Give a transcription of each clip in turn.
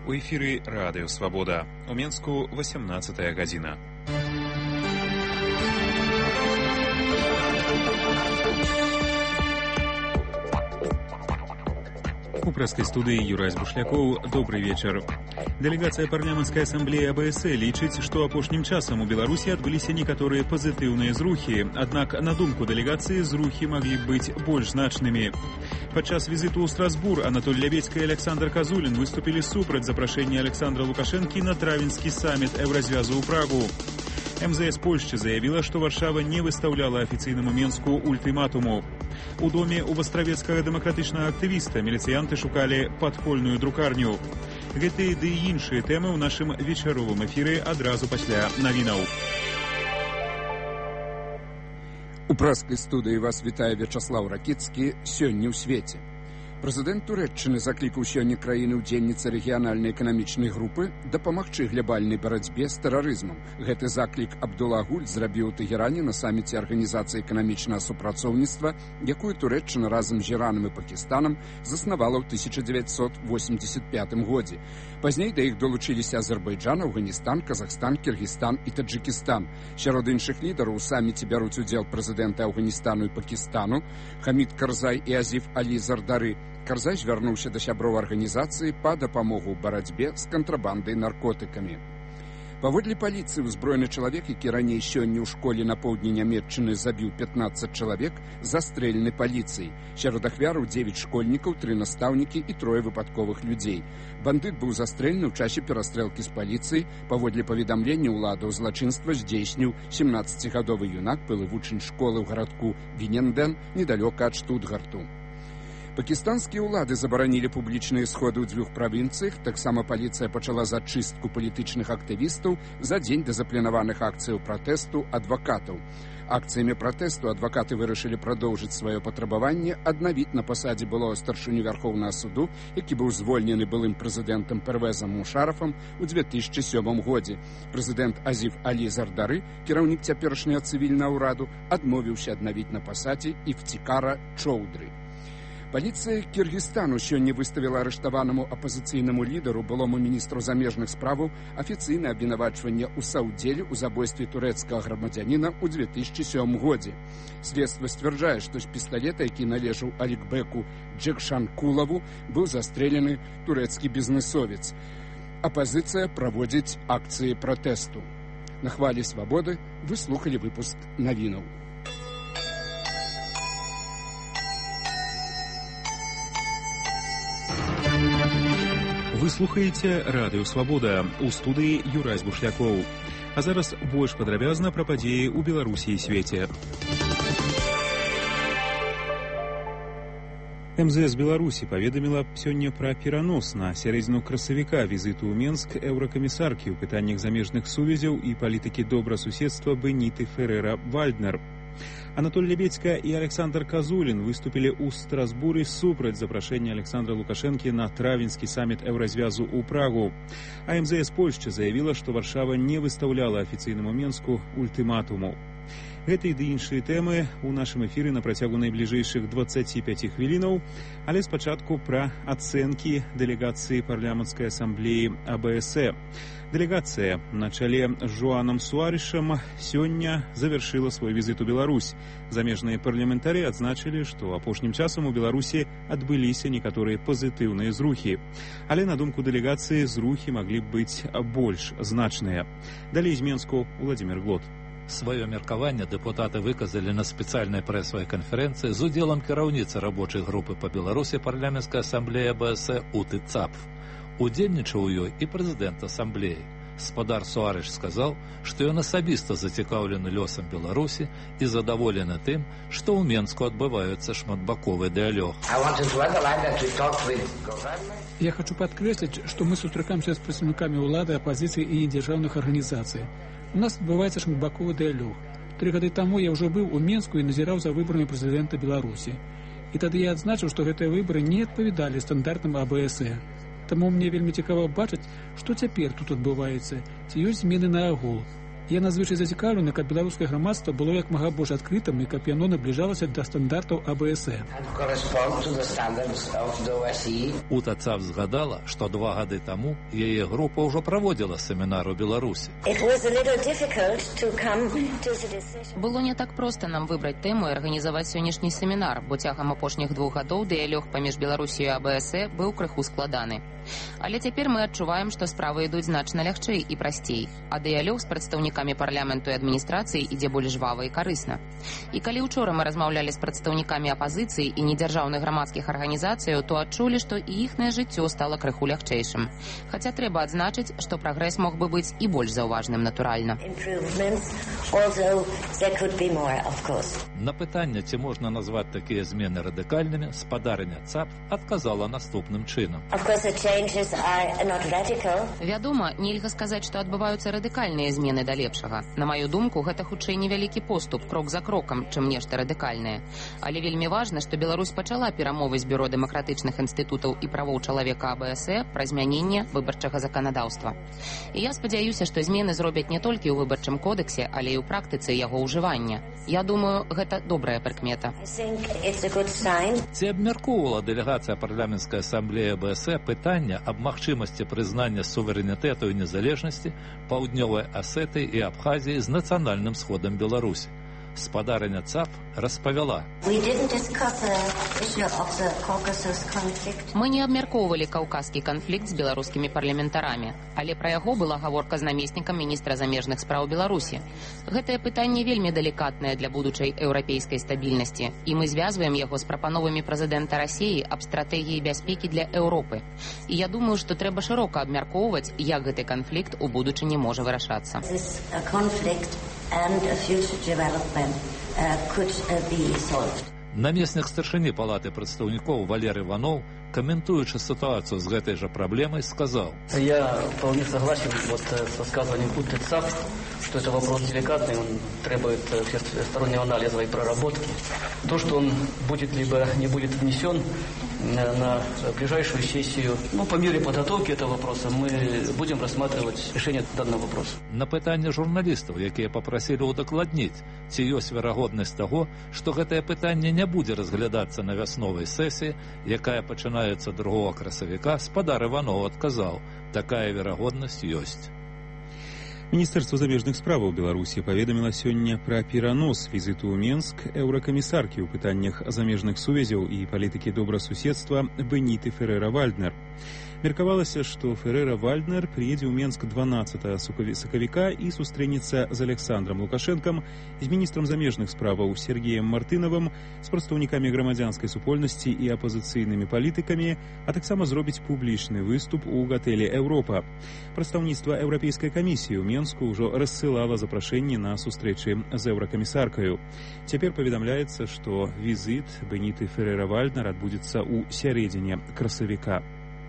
У эфіры Радыё Свабода. У Менску 18 гадзіна. У прэскай студыі Юрай Бушлякоў. Добрый вечар. Дэлегацыя парламенцкай асамблеі АБС лічыць, што апошнім часам у Беларусі адбыліся некаторыя пазітыўныя зрухі, аднак на думку дэлегацыі зрухі маглі быць больш значнымі. Падчас візіту ў Страсбур Анатоль Лябедзька і Александр Казулін выступілі супраць запрашэння Александра Лукашэнкі на травеньскі саміт еўразвязу ў Прагу. МЗС Польшчы заявіла, што Варшава не выстаўляла афіцыйнаму Менску ультыматуму. У доме у астравецкага дэмакратычнага актывіста міліцыянты шукалі падпольную друкарню. Гэтыя ды і іншыя тэмы ў нашым вечаровым эфіры адразу пасля навінаў. У прэскай студыі вас вітае Вячаслаў Ракіцкі. Сёння ў свеце. Прэзідэнт Турэччыны заклікаў сёння краіны-удзельніцы рэгіянальнай эканамічнай групы дапамагчы глябальнай барацьбе з тэрарызмам. Гэты заклік Абдулла Гуль зрабіў у Тэгеране на саміце Арганізацыі эканамічнага супрацоўніцтва, якую Турэччына разам з Іранам і Пакістанам заснавала ў 1985 годзе. Пазней да іх долучыліся Азербайджан, Афганістан, Казахстан, Кіргізстан і Таджыкістан. Сярод іншых лідараў у саміце бяруць удзел прэзідэнты Афганістану і Пакістану Хамід Карзай і Азіф Алі Зардары. Карзай звярнуўся да сяброў арганізацыі па дапамогу ў барацьбе з кантрабандай наркотыкамі. Паводле паліцыі, узброены чалавек, які раней сёння ў школе на поўдні Нямецчыны забіў 15 чалавек, застрэлены паліцыяй. Сярод ахвяраў 9 школьнікаў, 3 настаўнікі і 3 выпадковых людзей. Бандыт быў застрэлены ў часе перастрэлкі з паліцыяй. Паводле паведамлення ўладаў, злачынства здзейсніў 17гадовы юнак, былы вучань школы ў гарадку Віненден, недалёка ад Штутгарту. Пакістанскія ўлады забаранілі публічныя сходы ў 2 правінцыях, таксама паліцыя пачала зачыстку палітычных актывістаў за дзень да запланаваных акцыяў пратэсту адвакатаў. Акцыямі пратэсту адвакаты вырашылі прадоўжыць сваё патрабаванне аднавіць на пасадзе былога старшыню Вярхоўнага суду, які быў звольнены былым прэзідэнтам Первезам Мушарафам у 2007 годзе. Прэзідэнт Азіф Алі Зардары, кіраўнік цяперашняга цывільнага ўраду, адмовіўся аднавіць на пасадзе Ифтикара Чоўдры. Паліцыя Кіргізстану сёння выставіла арыштаванаму апазіцыйнаму лідару, былому міністру замежных справаў, афіцыйнае абвінавачванне ў саўдзеле ў забойстве турэцкага грамадзяніна ў 2007 годзе. Следства сцвярджае, што з пісталета, які належаў Алікбеку Джекшанкулаву, быў застрэлены турэцкі бізнэсовец. Апазіцыя праводзіць акцыі пратэсту. На хвалі свабоды вы слухалі выпуск навінаў. Вы слухаеце Радыё Свабода. У студыі Юрай Бушлякоў. А зараз больш падрабязна пра падзеі ў Беларусі і свеце. МЗС Беларусі паведаміла сёння пра перанос на сярэдзіну красавіка візіту ў Менск еўракамісаркі ў пытаннях замежных сувязяў і палітыкі добрасуседства Беніты Ферера-Вальднер. Анатоль Лябедзька і Александр Казулін выступілі ў Страсбуры супраць запрашэння Александра Лукашэнкі на травеньскі саміт еўразвязу ў Прагу. А МЗС Польшчы заявіла, што Варшава не выстаўляла афіцыйнаму Менску ультыматуму. Гэтыя ды іншыя тэмы ў нашым эфіры на працягу найбліжэйшых 25 хвілінаў, але спачатку пра ацэнкі дэлегацыі парламенцкай асамблеі АБС. Дэлегацыя на чале з Жоанам Суарышам сёння завяршыла свой візіт у Беларусь. Замежныя парламентары адзначылі, што апошнім часам у Беларусі адбыліся некаторыя пазітыўныя зрухі. Але на думку дэлегацыі зрухі маглі б быць больш значныя. Далей з Менску Владзімір Глот. Сваё меркаванне дэпутаты выказалі на спецыяльнай прэсавай канферэнцыі з удзелам кіраўніцы рабочай групы па Беларусі парламенцкай асамблеі АБС Уты Цапф. Удзельнічаў у ёй і прэзідэнт асамблеі. Спадар Суарыш сказаў, што ён асабіста зацікаўлены лёсам Беларусі і задаволены тым, што ў Менску адбываецца шматбаковы дыялог. Я хочу падкрэсліць, што мы сустракаемся з прадстаўнікамі ўлады, апазіцыі і недзяржаўных арганізацый. У нас адбываецца шматбаковы дыялог. 3 гады таму я ўжо быў у Менску і назіраў за выбарамі прэзідэнта Беларусі. І тады я адзначыў, што гэтыя выбары не адпавядалі стандартам АБС. Таму мне вельмі цікава бачыць, што цяпер тут адбываецца, ці ёсць змены на агул. Я надзвычай зацікаўлены, каб беларускае грамадства было як мага больш адкрытым і каб яно набліжалася да стандартаў АБСЕ. УТЦАП згадала, што 2 гады таму яе група ўжо праводзіла семінар у Беларусі. Было не так проста нам выбраць тэму і арганізаваць сённяшні семінар, бо цягам апошніх 2 гадоў дыялог паміж Беларусію і АБСЕ быў крыху складаны. Але цяпер мы адчуваем, што справы ідуць значна лягчэй і прасцей, а дыялог з прадстаўнікамі парламенту і адміністрацыі ідзе больш жвава і карысна. І калі учора мы размаўлялі з прадстаўнікамі апазіцыі і недзяржаўных грамадскіх арганізацыяў, то адчулі, што і іхнае жыццё стала крыху лягчэйшым. Хаця трэба адзначыць, што прагрэс мог бы быць і больш заўважным, натуральна. На пытанне, ці можна назваць такія змены радыкальнымі, спадарня ЦАП адказала наступным чынам. Вядома, нельга сказаць, што адбываюцца радыкальныя змены да лепшага. На маю думку, гэта хутчэй невялікі поступ, крок за крокам, чым нешта радыкальнае. Але вельмі важна, што Беларусь пачала перамовы з бюро дэмакратычных інстытутаў і правоў чалавека АБСЕ пра змяненне выбарчага заканадаўства. І я спадзяюся, што змены зробяць не толькі ў выбарчым кодексе, але і ў практыцы яго ўжывання. Я думаю, гэта добрая прыкмета. Ці абмяркоўвала дэлегацыя парламенцкай асамблеі АБСЕ пытання аб магчымасці прызнання суверэнітэту і незалежнасці Паўднёвай Асетыі і Абхазіі з нацыянальным сходам Беларусі? Спадарня ЦАП распавяла. Мы не абмяркоўвалі каўказскі канфлікт з беларускімі парламентарамі, але пра яго была гаворка з намеснікам міністра замежных спраў Беларусі. Гэтае пытанне вельмі далікатнае для будучай еўрапейскай стабільнасці, і мы звязваем яго з прапановамі прэзідэнта Расіі аб стратэгіі бяспекі для Еўропы. І я думаю, што трэба шырока абмяркоўваць, як гэты канфлікт у будучыні можа вырашацца. Намеснік старшыні палаты прадстаўнікоў Валерий Иванов, комментуючи ситуацию с этой же проблемой, сказал: Я вполне согласен с высказыванием УТЦАП, что это вопрос деликатный, он требует всестороннего анализа и проработки. То, что он будет либо не будет внесен на ближайшую сессию, по мере подготовки этого вопроса мы будем рассматривать решение данного вопроса. На пытанне журналістаў, якія попросили удакладніць, ці ёсць верагоднасць таго, што гэтае пытанне не будзе разглядацца на вясновай сесіі, якая пачынаецца 2 красавіка, спадар Иванов адказаў: такая верагоднасць ёсць. Міністэрства замежных справаў Беларусі паведаміла сёння пра перанос візіту ў Менск еўракамісаркі ў пытаннях замежных сувязяў і палітыкі добрасуседства Беніты Ферера-Вальднер. Меркавалася, што Ферера-Вальднер приедзе ў Менск 12 сакавіка і сустрэнецца з Александром Лукашэнкам, з міністрам замежных справаў Сергеем Мартынавым, з прадстаўнікамі грамадзянскай супольнасці і апазіцыйнымі палітыкамі, а таксама зробіць публічны выступ у гатэлі «Еўропа». Прадстаўніцтва Еўрапейскай камісіі ў Менску ўжо рассылала запрашэнні на сустрэчы з еўракамісаркаю. Цяпер паведамляецца, што візіт Беніты Ферера-Вальднер адбудзецца ў сярэдзіне красавіка.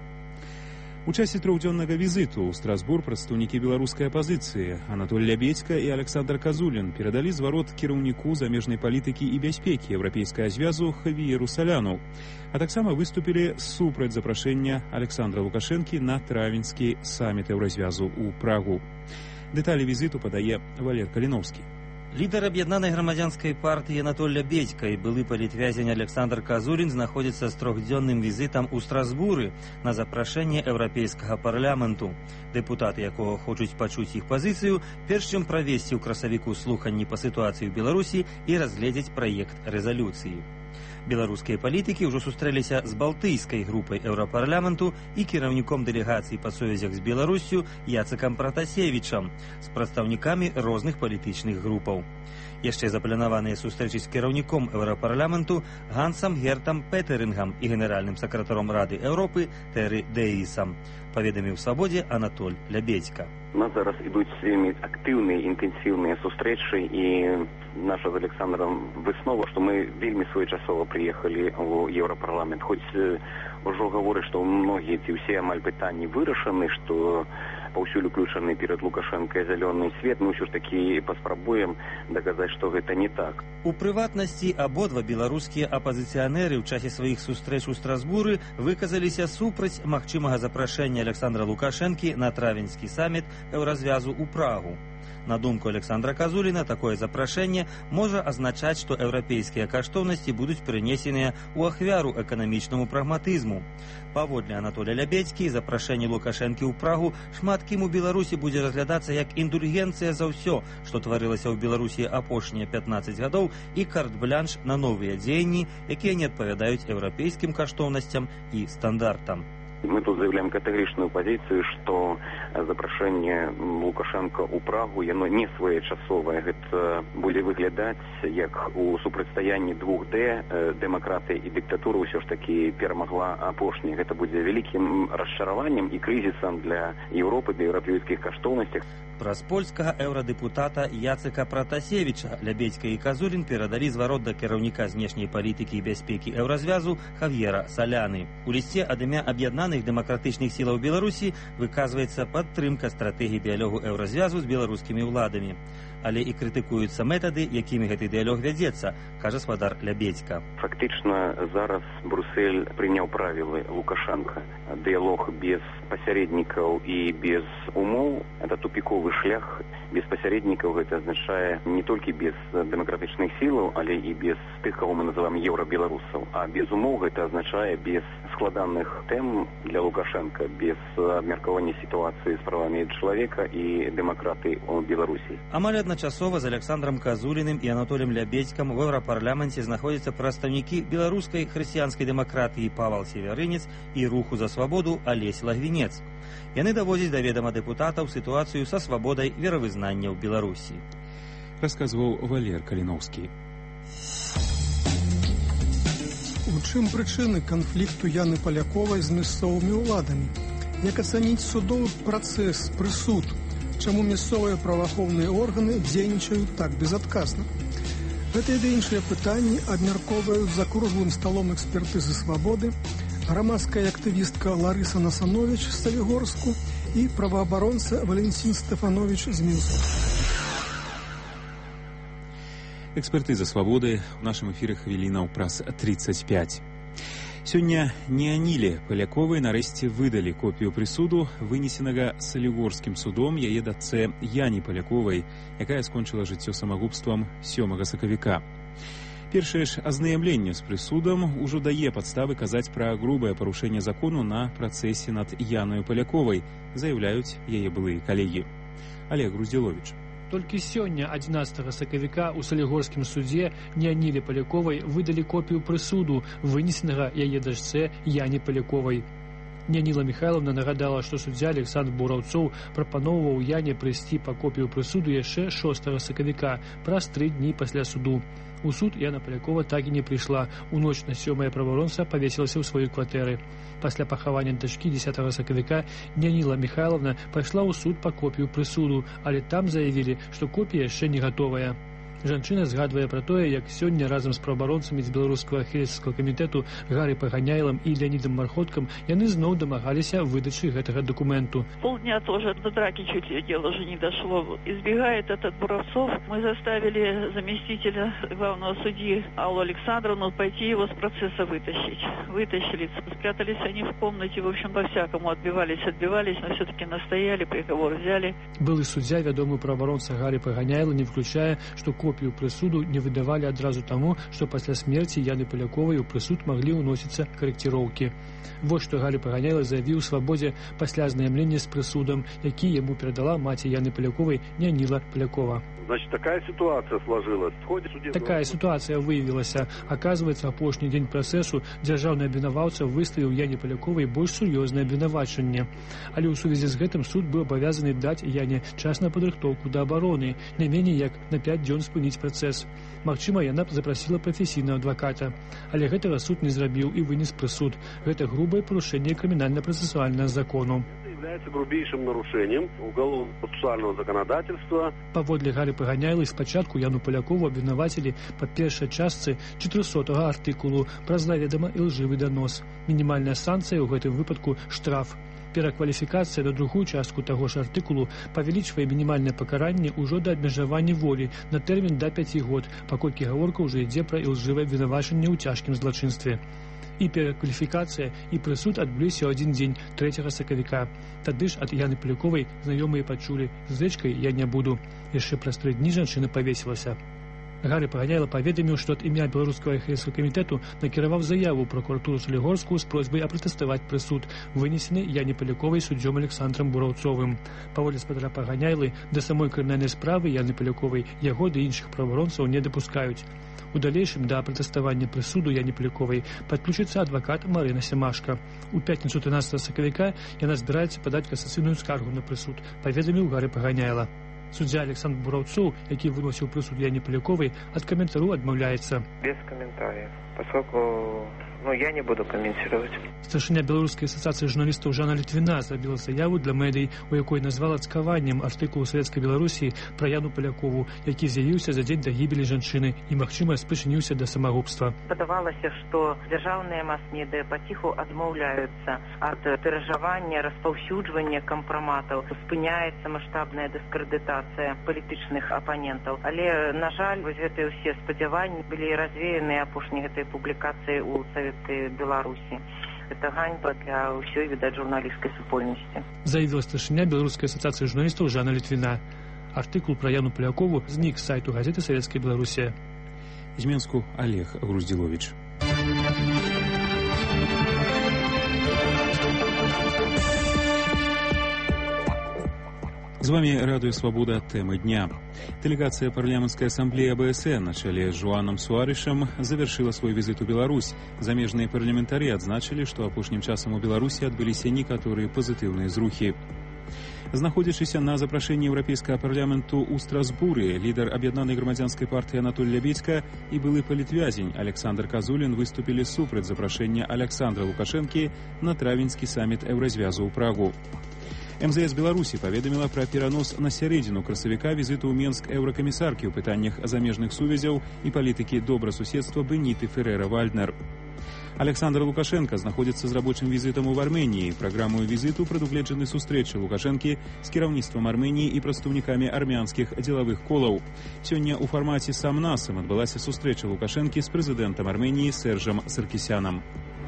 У часе 3-дзённага візіту ў Страсбур прадстаўнікі беларускай апазіцыі Анатоль Лябедзька і Александр Казулін перадалі зварот кіраўніку замежнай палітыкі і бяспекі Еўрапейскага звязу Хавіеру Саляну, а таксама выступілі супраць запрашэння Александра Лукашэнкі на травеньскі саміт Еўразвязу ў Прагу. Дэталі візіту падае Валер Каліновскі. Лідар аб'яднанай грамадзянскай партыі Анатоль Лябедзька і былы палітвязень Александр Казулін знаходзіцца з 3-дзённым візітам у Страсбуры на запрашэнне Еўрапейскага парламенту. Дэпутаты, якога хочуць пачуць іх пазіцыю, перш чым правесці ў красавіку слуханні па сітуацыі ў Беларусі і разгледзець праект рэзалюцыі. Беларускія палітыкі ўжо сустрэліся з балтыйскай групай еўрапарламенту і кіраўніком дэлегацыі па сувязях з Беларуссю Яцыкам Пратасевічам, з прадстаўнікамі розных палітычных групаў. Яшчэ запланаваныя сустрэчы з кіраўніком еўрапарламенту Гансам Гертам Петерингам і генеральным сакратаром Рады Еўропы Тэры Дэвісам, паведаміў «Свабодзе» Анатоль Лябедзька. У нас зараз ідуць вельмі актыўныя, інтэнсіўныя сустрэчы, і наша з Александром выснова, што мы вельмі своечасова прыехалі ў Еўрапарламент. Хоць ужо гавораць, што многія ці ўсе амаль пытанні вырашаны, што паўсюль уключаны перад Лукашэнкай зялёны свет, мы ўсё ж такі паспрабуем даказаць, што гэта не так. У прыватнасці абодва беларускія апазіцыянеры ў часе сваіх сустрэч у Страсбуры выказаліся супраць магчымага запрашэння Александра Лукашэнкі на травеньскі саміт Еўразвязу ў Прагу. На думку Александра Казуліна, такое запрашэнне можа азначаць, што еўрапейскія каштоўнасці будуць прынесеныя ў ахвяру эканамічнаму прагматызму. Паводле Анатолія Лябедзькі, запрашэнне Лукашэнкі ў Прагу шмат кім у Беларусі будзе разглядацца як індульгенцыя за ўсё, што тварылася ў Беларусі апошнія 15 гадоў, і карт-блянш на новыя дзеянні, якія не адпавядаюць еўрапейскім каштоўнасцям і стандартам. Мы тут заявляем категоричную позицию, что запрошение Лукашенко у Прагу, оно не своечасовое. Это будет выглядать как у супрацьстаянні 2D, демократии и диктатуры все ж таки перемогла опошніх. Это будет великим расчарованием и кризисом для Европы, для европейских каштоўнасцей. Праз польскага еўрадэпутата Яцека Пратасевіча Лябедзька і Казулін перадалі зварот да кіраўніка знешняй палітыкі і бяспекі еўразвязу Хав'ера Саляны. У лісце ад імя Аб'яднаных дэмакратычных сілаў Беларусі выказваецца падтрымка стратэгіі дыялогу еўразвязу з беларускімі ўладамі. Але і крытыкуюцца метады, якімі гэты дыялог вядзецца, кажа спадар Лябедзька. Фактычна зараз Брюссель прыняў правілы Лукашенко. Дыялог без пасяреднікаў і без умоў – это тупіковы шлях. Без пасяреднікаў гэта азначае не толькі без дэмакратычных сілаў, але і без тых, каго мы называем еўрабеларусаў. А без умоў гэта азначае без складаных тэм для Лукашенко, без абмеркавання сітуацыі з правамі чалавека і дэмакратыі ў Беларусі. Амаль адначасова з Александром Казуліным і Анатоліем Лябедзькам у еўрапарламенце знаходзяцца прадстаўнікі беларускай хрысціянскай дэмакратыі Павал Северынец і руху за свабоду Алесь Лагвінец. Яны даводзяць да ведама дэпутатаў сітуацыю са свабодай веравызнання ў Беларусі. Расказваў Валер Каліноўскі. У чым прычыны канфлікту Яны Паляковай з мясцовымі ўладамі? Як ацаніць судовы працэс, прысуд? Чаму мясцовыя праваахоўныя органы дзейнічаюць так безадказна? Гэтыя ды іншыя пытанні абмяркоўваюць за круглым сталом экспертызы свабоды, грамадская актывістка Ларыса Насанович з Салігорску і праваабаронца Валентин Стефанович з Мінску. Экспертыза свабоды ў нашым эфіры хвілінаў праз 35. Сёння Неаніле Паляковай нарэшце выдалі копію прысуду, вынесенага Салігорскім судом яе дачцэ Яне Паляковай, якая скончыла жыццё самагубствам 7 сакавіка. Першае ж азнаямленне з прысудам ужо дае падставы казаць пра грубае парушэнне закону на працэсе над Яною Паляковай, заяўляюць яе былыя калегі. Олег Груздзіловіч. Толькі сёння, 11 сакавіка, у Салігорскім судзе Неаніле Паляковай выдалі копію прысуду, вынесенага яе дачцэ Яне Паляковай. Неаніла Михайловна нагадала, што суддзя Александр Бураўцоў прапаноўваў Яне прыйсці па копію прысуду яшчэ 6 сакавіка, праз 3 дні пасля суду. У суд Яна Палякова так і не прыйшла. У ноч на 7 праваабаронца павесілася ў сваёй кватэры. Пасля пахавання дачкі 10 сакавіка Неаніла Михайловна пайшла ў суд па копію прысуду, але там заявілі, што копія яшчэ не гатовая. Жанчына згадвае пра тое, як сёння разам з праваабаронцамі з беларускага ахіллесаўскага камітэту Гарай Паганяйлам і Леонидом Марходкам яны зноў дамагаліся выдачы гэтага документу. Полдня тоже до драки чуть дело уже не дошло. Избегает этот Буравцов. Мы заставили заместителя главного судьи Аллу Александровну пойти его с процесса вытащить. Вытащили, спрятались они в комнате, в общем, по-всякому отбивались, но все-таки настояли, приговор взяли. Былы суддзя, вядомы праваабаронца Гарай Паганяйла, не выключае, што копію прысуду не выдавалі адразу таму, што пасля смерці Яны Паляковай у прысуд маглі ўносіцца карэкціроўкі. Вось што Гарай Паганяйла заявіў свабодзе пасля азнаямлення з прысудам, які яму перадала маці Яны Паляковай Неаніла Палякова. Значит, такая ситуация сложилась. Такая ситуация выявілася. Оказывается, апошні дзень працэсу дзяржаўны абвінаваўца выставіў Яне Паляковай больш сур'ёзнае абвінавачанне. Але ў сувязі з гэтым суд быў абавязаны даць Яне час на падрыхтоўку да абароны, не меней як на 5 дзён спыніць працэс. Магчыма, яна б запрасіла прафесійнага адваката. Але гэтага суд не зрабіў і вынес прысуд. Гэта грубае парушэнне крымінальна-працэсуальнага закону. Является грубейшим нарушением уголовно-процессуального законодательства. Паводле Гарай Паганяйлы спачатку Яну Палякову абвінавацілі па першай частцы 400-го артыкулу пра заведама ілжывы данос. Мінімальная санкцыя ў гэтым выпадку штраф. Перакваліфікацыя на другую частку таго ж артыкулу павялічвае мінімальнае пакаранне ўжо да абмежавання волі на тэрмін да 5 год, паколькі гаворка ўжо ідзе пра ілжывае абвінавачанне ў цяжкім злачынстве. І перакваліфікацыя, і прысуд адбыліся ў адзін дзень 3 сакавіка. Тады ж ад Яны Паляковай знаёмыя пачулі: «З рэчкай я не буду». Яшчэ праз 3 дні жанчына павесілася. Гары Паганяйла паведаміў, што ад імя Беларускага архірэйскага камітэту накіраваў заяву ў пракуратуру Салігорскую з просьбай апратэставаць прысуд, вынесены Яне Паляковай суддзём Александрам Бураўцовым. Паводле спадара Паганяйлы, да самой крымінальнай справы Яны Паляковай яго ды іншых праваабаронцаў не дапускаюць. У далейшым да апратэставання прысуду Яне Паляковай падключыцца адвакат Марына Сямашка. У пятніцу 13 сакавіка яна збіраецца падаць касацыйную скаргу на прысуд, паведаміў Гары Паганяйла. Суддзя Александр Бураўцоў, які выносіў прысуд Яне Паляковай, ад каментару адмаўляецца. Без комментариев, поскольку я не буду комментировать. Старшыня Беларускай асацыяцыі журналістаў Жанна Літвіна зрабіла заяву для медый, у якой назвала цкаваннем артыкулу Савецкай Беларусі пра Яну Палякову, які з'явіўся за дзень да гібелі жанчыны і, магчыма, спрычыніўся да самагубства. Падавалася, што дзяржаўныя мас-медыя паціху адмаўляюцца ад тыражавання, распаўсюджвання кампраматаў, спыняецца маштабная дыскрэдытацыя палітычных апанентаў. Але, на жаль, вось гэтыя ўсе спадзяванні былі развеяны апошняй гэтай публікацыі ў Савецкай Беларусі. Это ганьба для ўсёй, відаць, журналісцкай супольнасці. Заявіла старшыня Беларускай асацыяцыі журналістаў Жанна Літвіна. Артыкул пра Яну Палякову знік з сайту газеты «Савецкая Беларусія». З Менску Олег Груздилович. С вами Радио Свобода. Темы дня. Делегация парламентской ассамблеи АБС на челе с Жуаном Суарышем завершила свой визит у Беларусь. Замежные парламентарии отзначили, что апошнім часам у Беларусі адбыліся некаторыя пазітыўныя зрухі. Знаходзячыся на запрашэнні Еўрапейскага парламенту ў Страсбуры, лідар аб'яднанай грамадзянскай партыі Анатоль Лябедзька і былы палітвязень Александр Казулін выступілі супраць запрашэння Александра Лукашэнкі на травеньскі саміт Еўразвязу ў Прагу. МЗС Беларусі паведаміла пра перанос на сярэдзіну красавіка візіту ў Менск еўракамісаркі ў пытаннях замежных сувязяў і палітыкі добрасуседства Беніты Ферера-Вальднер. Александр Лукашенко знаходзіцца з рабочым візітам у Арменіі. Праграмаю візіту прадугледжаны сустрэчы Лукашэнкі з кіраўніцтвам Арменіі і прадстаўнікамі армянскіх дзелавых колаў. Сёння ў фармаце сам-насам адбылася сустрэча Лукашэнкі з прэзідэнтам Арменіі Сержам Саркісянам.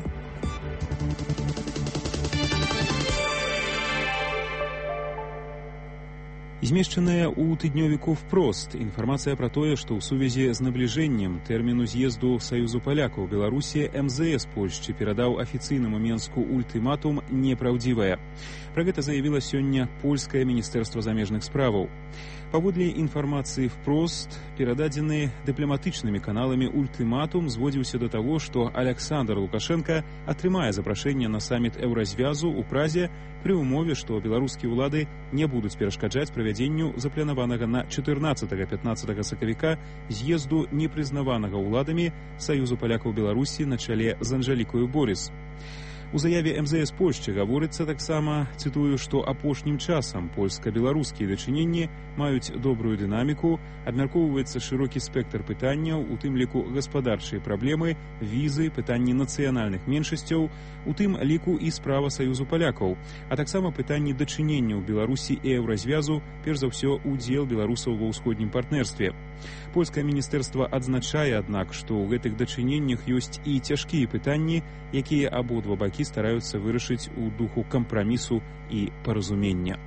Змешчаная ў тыднёвіку «Впрост» інфармацыя пра тое, што ў сувязі з набліжэннем тэрміну з'езду Саюзу палякаў Беларусі МЗС Польшчы перадаў афіцыйнаму Менску ультыматум, непраўдзівая. Пра гэта заявіла сёння польскае міністэрства замежных справаў. Паводле інфармацыі «Впрост», перададзены дыпламатычнымі каналамі ультыматум зводзіўся да таго, што Александр Лукашенко атрымае запрашэнне на саміт Еўразвязу ў Празе пры ўмове, што беларускія ўлады не будуць перашкаджаць правядзенню запланаванага на 14-15 сакавіка з'езду непрызнаванага ўладамі Саюзу палякаў Беларусі на чале з Анжэлікаю Борис. У заяве МЗС Польшчы гаворыцца таксама, цытую, што апошнім часам польска-беларускія дачыненні маюць добрую дынаміку, абмяркоўваецца шырокі спектр пытанняў, у тым ліку гаспадарчыя праблемы, візы, пытанні нацыянальных меншасцяў, у тым ліку і справа Саюзу палякаў, а таксама пытанні дачынення ў Беларусі і Еўразвязу, перш за ўсё удзел беларусаў ва ўсходнім партнерстве. Польскае міністэрства адзначае, аднак, што ў гэтых дачыненнях ёсць і цяжкія пытанні, якія абодва бакі стараюцца вырашыць у духу кампрамісу і паразумення.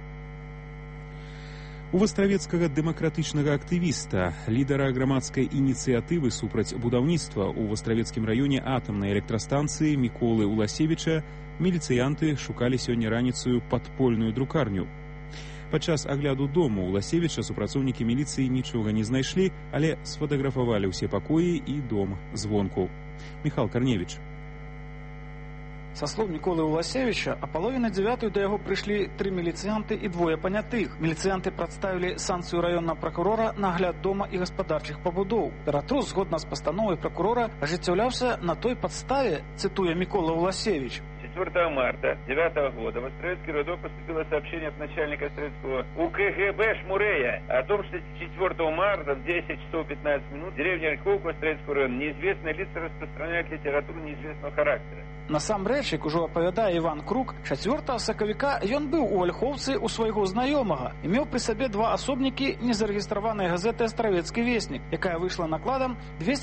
У вастравецкага дэмакратычнага актывіста, лідара грамадскай ініцыятывы супраць будаўніцтва ў вастравецкім раёне атамнай электрастанцыі Міколы Уласевіча міліцыянты шукалі сёння раніцаю падпольную друкарню. Падчас агляду дому Уласевіча супрацоўнікі міліцыі нічога не знайшлі, але сфотаграфавалі ўсе пакоі і дом звонку. Михал Корневич. Со слов Миколы Уласевича, о половине 9 до яго пришли 3 милицианты и 2 понятых. Милицианты представили санкцию районного прокурора на огляд дома и господарчих побудов. Ператрус, згодно с постановой прокурора, оживлялся на той подставе, цитуя Микола Уласевич. 4 марта 2009 года в Островецкий родок поступило сообщение от начальника Островецкого УКГБ Шмурея о том, что 4 марта в 10 часов 15 минут в деревне Ольховка Островецкого района неизвестные лица распространяют литературу неизвестного характера. Насамрэч, як ужо апавядае Іван Крук, 4 сакавіка ён быў у Ольхоўцы у свайго знаёмага і меў пры сабе 2 асобнікі незарэгістраванай газеты «Астравецкі вестнік», якая выйшла накладам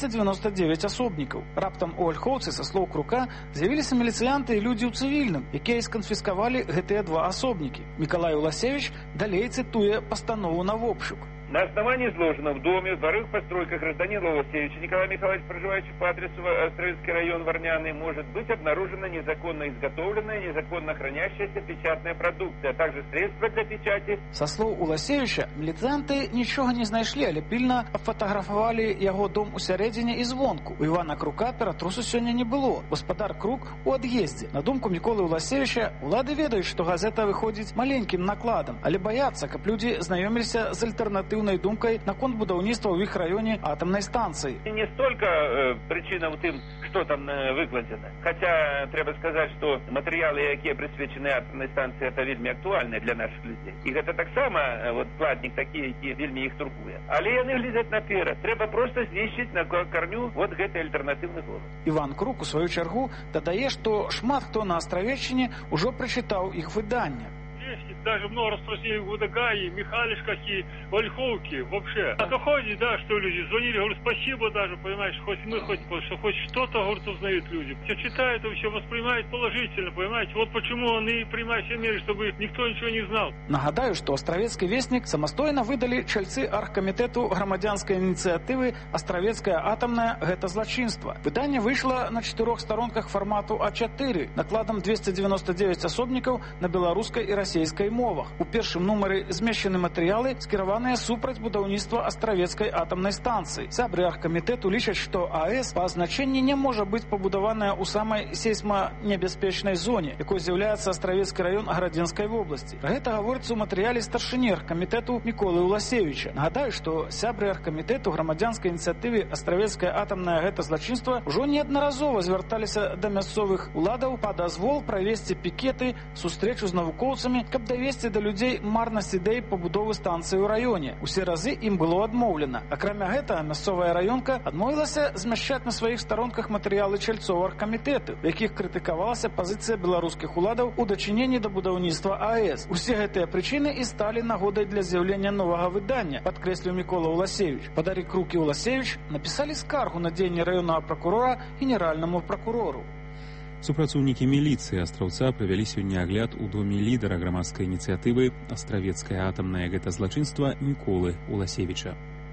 299 асобнікаў. Раптам у Ольхоўцы, са слоў Крука, з'явіліся міліцыянты і людзі ў цывільным, якія сканфіскавалі гэтыя 2 асобнікі. Мікалай Уласевіч далей цытуе пастанову на обшук. На основании изложенного в доме, в дворовых постройках гражданина Уласевича Николая Михайловича, проживающего по адресу Островецкий район, Варняный, может быть обнаружена незаконно изготовленная, незаконно хранящаяся печатная продукция, а также средства для печати. Со слов Уласевича, милицианты ничего не знайшли, але пильно фотографовали его дом у сярэдзіне и звонку. У Ивана Крука ператрусу сегодня не было. Господар Крук у отъезде. На думку Миколы Уласевича, улады ведают, что газета выходит маленьким накладом, але боятся, каб люди знакомились с альтернативой думкой наконт будаўніцтва ў іх раёне атомной станции. Не столько причина в тым, что там выкладзена. Хотя треба сказать, что материалы, якія присвечены атомной станции, это вельмі актуальны для наших людей. И это так само вот платник такие, які вельмі их турбуе. Але яны глядзяць наперад. Треба просто знішчыць на корню вот гэты альтернативный голос. Иван Крук у свою чаргу дадае, что шмат хто на Астравеччыне ужо прачытаў іх выданне. Даже множество с ней в Удагаи, Михалишках и Ольховке вообще. А доходит, да, что люди звонили, говорят, спасибо даже, понимаешь, хоть мы, хоть что-то, говорят, узнают люди. Все читают и все воспринимают положительно, понимаете. Вот почему они принимают все меры, чтобы никто ничего не знал. Нагадаю, что Островецкий вестник самостойно выдали чальцы аргкамитету громадянской инициативы «Островецкая атомная гэта злочинство». Выдание вышло на 4 сторонках формату А4, накладом 299 особников на белорусской и российской мовах. У першым нумары змешчаны матэрыялы, скіраваныя супраць будаўніцтва Астравецкай атамнай станцыі. Сябры аргкамітэту лічаць, што АЭС па азначэнні не можа быць пабудаваная ў самай сейсманебяспечнай зоне, якой з'яўляецца Астравецкі раён Градзенскай вобласці. Пра гэта гаворыцца ў матэрыяле старшыні аргкамітэту Міколы Уласевіча. Нагадаю, што сябры аргкамітэту грамадзянскай ініцыятывы Астравецкая атамная гэта злачынства ўжо неаднаразова звярталіся да мясцовых уладаў па дазвол правесці пікеты, сустрэчу з навукоўцамі, каб давесці да людзей марнасць ідэй пабудовы станцыі ў раёне. Усе разы ім было адмоўлена. Акрамя гэтага, мясцовая раёнка адмовілася змяшчаць на сваіх старонках матэрыялы чальцоў аргкамітэту, у якіх крытыкавалася пазіцыя беларускіх уладаў у дачыненні да будаўніцтва АЭС. Усе гэтыя прычыны і сталі нагодай для з'яўлення новага выдання, падкрэсліў Мікола Уласевіч. Падары Крук і Уласевіч напісалі скаргу на дзеянні раённага пракурора генеральнаму пракурору. Супрацоўнікі міліцыі Астраўца правялі сёння агляд у доме лідара грамадскай ініцыятывы «Астравецкая атамная гэта злачынства» Міколы Уласевіча.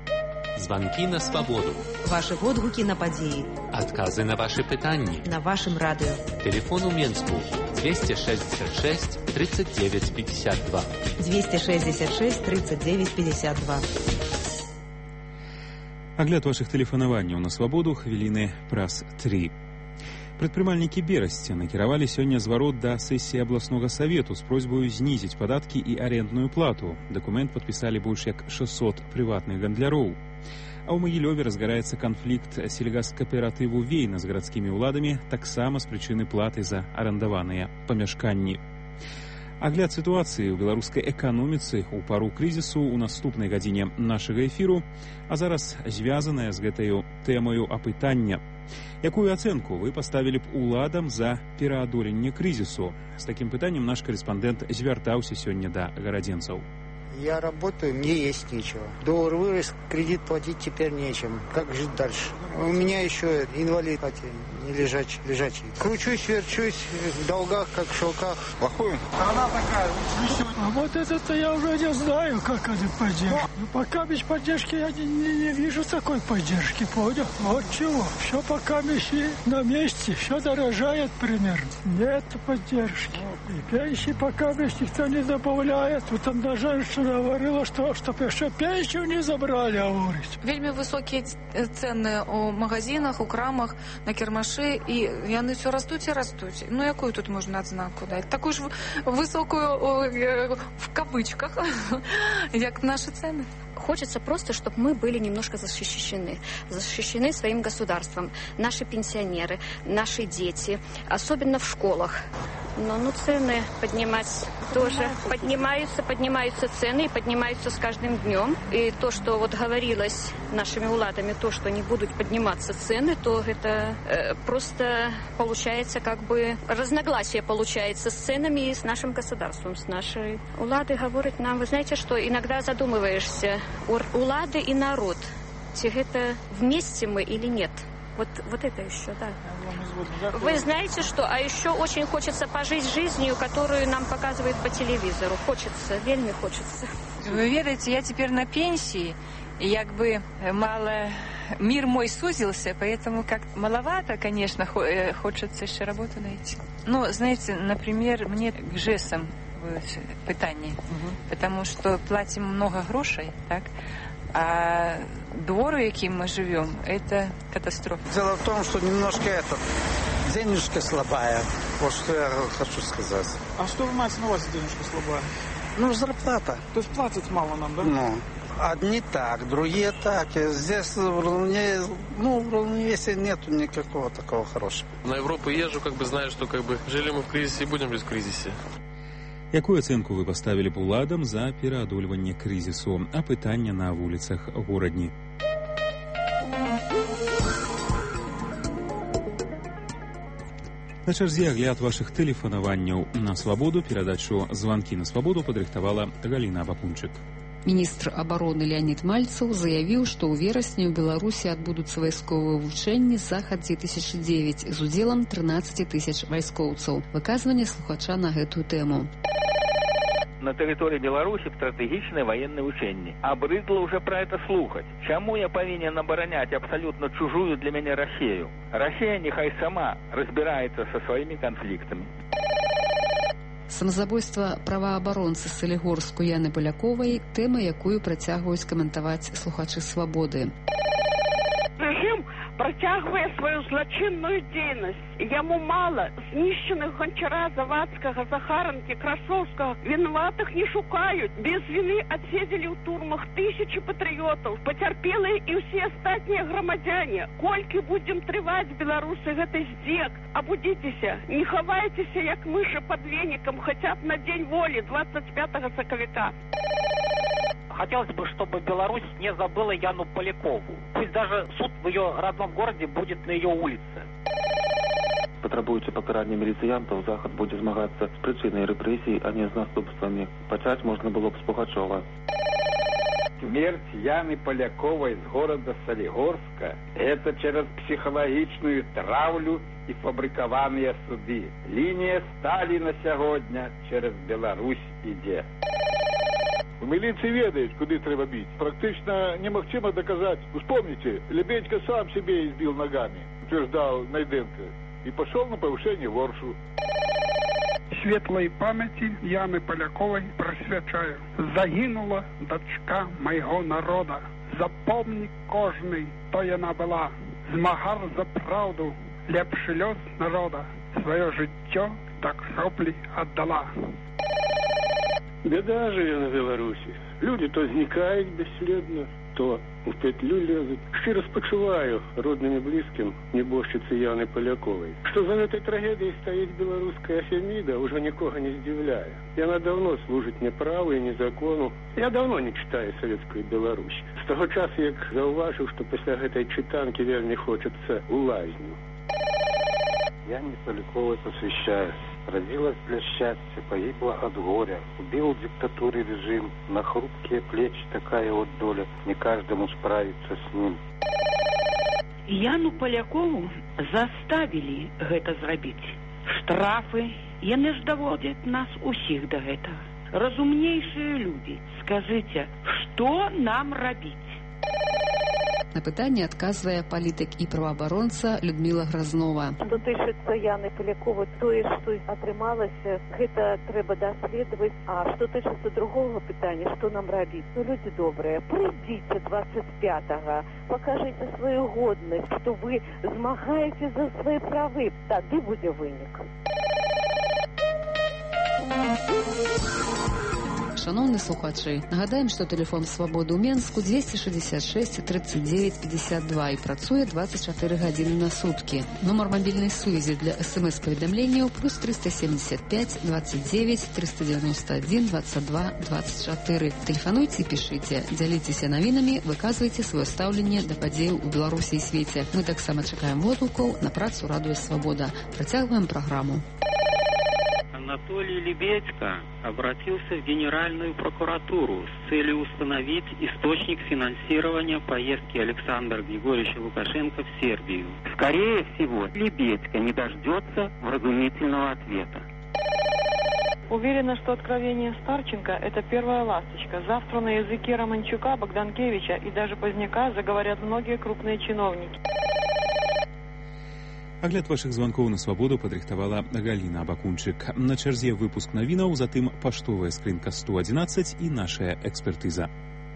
Звонки на свободу. Ваши отгуки на події. Отказы на ваши питання. На вашем радио. Телефон у Менску 266 39 52. 266 39 52. Агляд вашых тэлефанаванняў на свабоду хвіліны праз 3. Прадпрымальнікі Берасці накіравалі сёння зварот да сесіі абласнога савету з просьбаю знізіць падаткі і арэндную плату. Дакумент падпісалі больш як 600 прыватных гандляроў. А ў Магілёве разгараецца канфлікт сельгаскааператыву «Вейна» з гарадскімі ўладамі таксама з прычыны платы за арандаваныя памяшканні. Агляд сітуацыі ў беларускай эканоміцы ў пару крызісу ў наступнай гадзіне нашага эфіру, а зараз звязаная з гэтаю тэмаю апытання. Якую ацэнку вы паставілі б уладам за пераадоленне крызісу? З такім пытаннем наш карэспандэнт звяртаўся сёння да гарадзенцаў. Я работаю, мне есть нечего. Доллар вырос, кредит платить теперь нечем. Как жить дальше? У меня еще инвалид, не лежачий. Кручусь, верчусь в долгах, как в шелках. Плохой? Она такая. А вот это-то я уже не знаю, как это поддержка. Ну, пока без поддержки я не вижу такой поддержки, понял? Вот чего. Все пока на месте, все дорожает примерно. Нет поддержки. И пенсии пока никто не добавляет. Вот там даже женщина говорила, чтоб еще пенсию не забрали, говорить. Вельмі высокие цены у магазинах, у крамах, на кірмашы, і яны все растуць і растуць. Ну, якую тут можна адзнаку даць? Такую ж высокую, в кавычках, як наши цены. Хочется просто, чтобы мы были немножко защищены своим государством. Наши пенсионеры, наши дети, особенно в школах. Но цены поднимать тоже поднимаются цены и поднимаются с каждым днем. И то, что вот говорилось нашими уладами, то, что не будут подниматься цены, то это просто получается как бы разногласие получается с ценами и с нашим государством, с нашей. Улады говорят нам, вы знаете, что иногда задумываешься, улады и народ, это вместе мы или нет? Вот это еще, да. Вы знаете что? А еще очень хочется пожить жизнью, которую нам показывают по телевизору. Хочется, вельми хочется. Вы верите, я теперь на пенсии, и как бы мало... Мир мой сузился, поэтому как маловато, конечно, хочется еще работу найти. Ну, знаете, например, мне к ЖЭСам питание, потому что платим много грошей, так? А двору, яким мы живем, это катастрофа. Дело в том, что немножко денежка слабая. Вот что я хочу сказать. А что вы маете на увазі денежка слабая? Ну, зарплата. То есть платят мало нам, да? Ну, одни так, другие так. Здесь в университете нету никакого такого хорошего. На Европу езжу, знаю, что жили мы в кризисе и будем жить в кризисе. Якую ацэнку вы паставілі б уладам за пераадольванне крызісу, а пытання на вуліцах горадні? На чарзе агляд вашых тэлефанаванняў на свабоду. Перадачу «Званкі на свабоду» падрыхтавала Галіна Бакунчык. Міністр абароны Леонид Мальцаў заявіў, што ў верасні ў Беларусі адбудуцца вайсковыя вучэнні «Захад-2009» з удзелам 13 000 вайскоўцаў. Выказванне слухача на гэтую тэму. На территории Беларуси стратегичные военные учения. Обрыдло уже про это слухать. Чему я повинен оборонять абсолютно чужую для меня Россию? Россия нехай сама разбирается со своими конфликтами. Самазабойства праваабаронцы Салігорску Яны Паляковай, тэма, якую працягваюць каментаваць слухачы «Свабоды». Режим протягивает свою злочинную деятельность. Ему мало знищенных Гончара, Завадского, Захаранки, Красовского. Виноватых не шукают. Без вины отсидели в турмах тысячи патриотов. Потерпелые и все остальные громадяне. Кольки будем тривать, белорусы, это здек. Обудитесь, не ховайтесь, як мыши под веником, хотя бы на день воли 25 соковика. Хотелось бы, чтобы Беларусь не забыла Яну Полякову. Пусть даже суд в ее родном городе будет на ее улице. Патрабуючы пакарання міліцыянтаў, Захад будзе змагацца з прычынай рэпрэсій, а не з наступствамі. Пачаць можна было б з Пугачова. Смерть Яны Поляковой с города Солигорска – это через психологичную травлю и фабрикованные суды. Линия Сталина сегодня через Беларусь идет. У милиции ведают, куда треба бить. Практично немагчыма доказать. Вспомните, Лебедько сам себе избил ногами, утверждал Найденко, и пошел на повышение в Оршу. Светлой памяти Яны Поляковой присвячаю. Загинула дочка моего народа. Запомни кожный, то яна была. Змагар за правду, лепший лёс народа. Свое життё до кроплі отдала. Беда живе на Беларуси. Люди то зникают бесследно, то в петлю лезут. Щиро спочуваю родным и близким небожчицы Яны Поляковой. Что за этой трагедией стоит белорусская фемида, уже никого не здивляє. Яна давно служить не праву и не закону. Я давно не читаю советскую Беларусь. С того часу, як зауважив, что после этой читанки вельми хочется у лазню. Яне Поляковой посвящаю. Родилась для счастья, погибла от горя. Убил диктатуры режим, на хрупкие плечи такая вот доля, не каждому справиться с ним. Яну Полякову заставили гэта зрабіць. Штрафы, яны ж даводят нас усіх до гэтага. Разумнейшие люди, скажите, что нам рабіць? На пытанне адказвае палітык і праваабаронца Людмила Грознова. Што тычыцца Яны Поляковай, тое, што атрымалася, гэта трэба даследаваць. А што тычыцца другого пытання, што нам рабіць? Люди добрыя, прыйдзіце 25-го, пакажыце сваю годнасць, што вы змагаеце за свае правы. Тады будзе вынік. Шановні слухачі, нагадаємо, що телефон «Свободи» у Менску 266 39 52 і працює 24 години на сутки. Номер мобільної сувязі для СМС-повідомлення плюс 375 29 391 22 24. Телефонуйте і пишите, дзяліцеся навінамі, выказвайце свое стаўленне да падзеяў у Беларусі і свеце. Мы таксама чакаем водгукаў на працу «Радыё Свобода». Працягваем программу. Анатолий Лебедько обратился в Генеральную прокуратуру с целью установить источник финансирования поездки Александра Григорьевича Лукашенко в Сербию. Скорее всего, Лебедько не дождется вразумительного ответа. Уверена, что откровение Старченко – это первая ласточка. Завтра на языке Романчука, Богданкевича и даже Поздняка заговорят многие крупные чиновники. Агляд вашых званкоў на свабоду падрыхтавала Галіна Абакунчык. На чарзе выпуск навінаў, затым паштовая скрынка 111 і нашая экспертыза.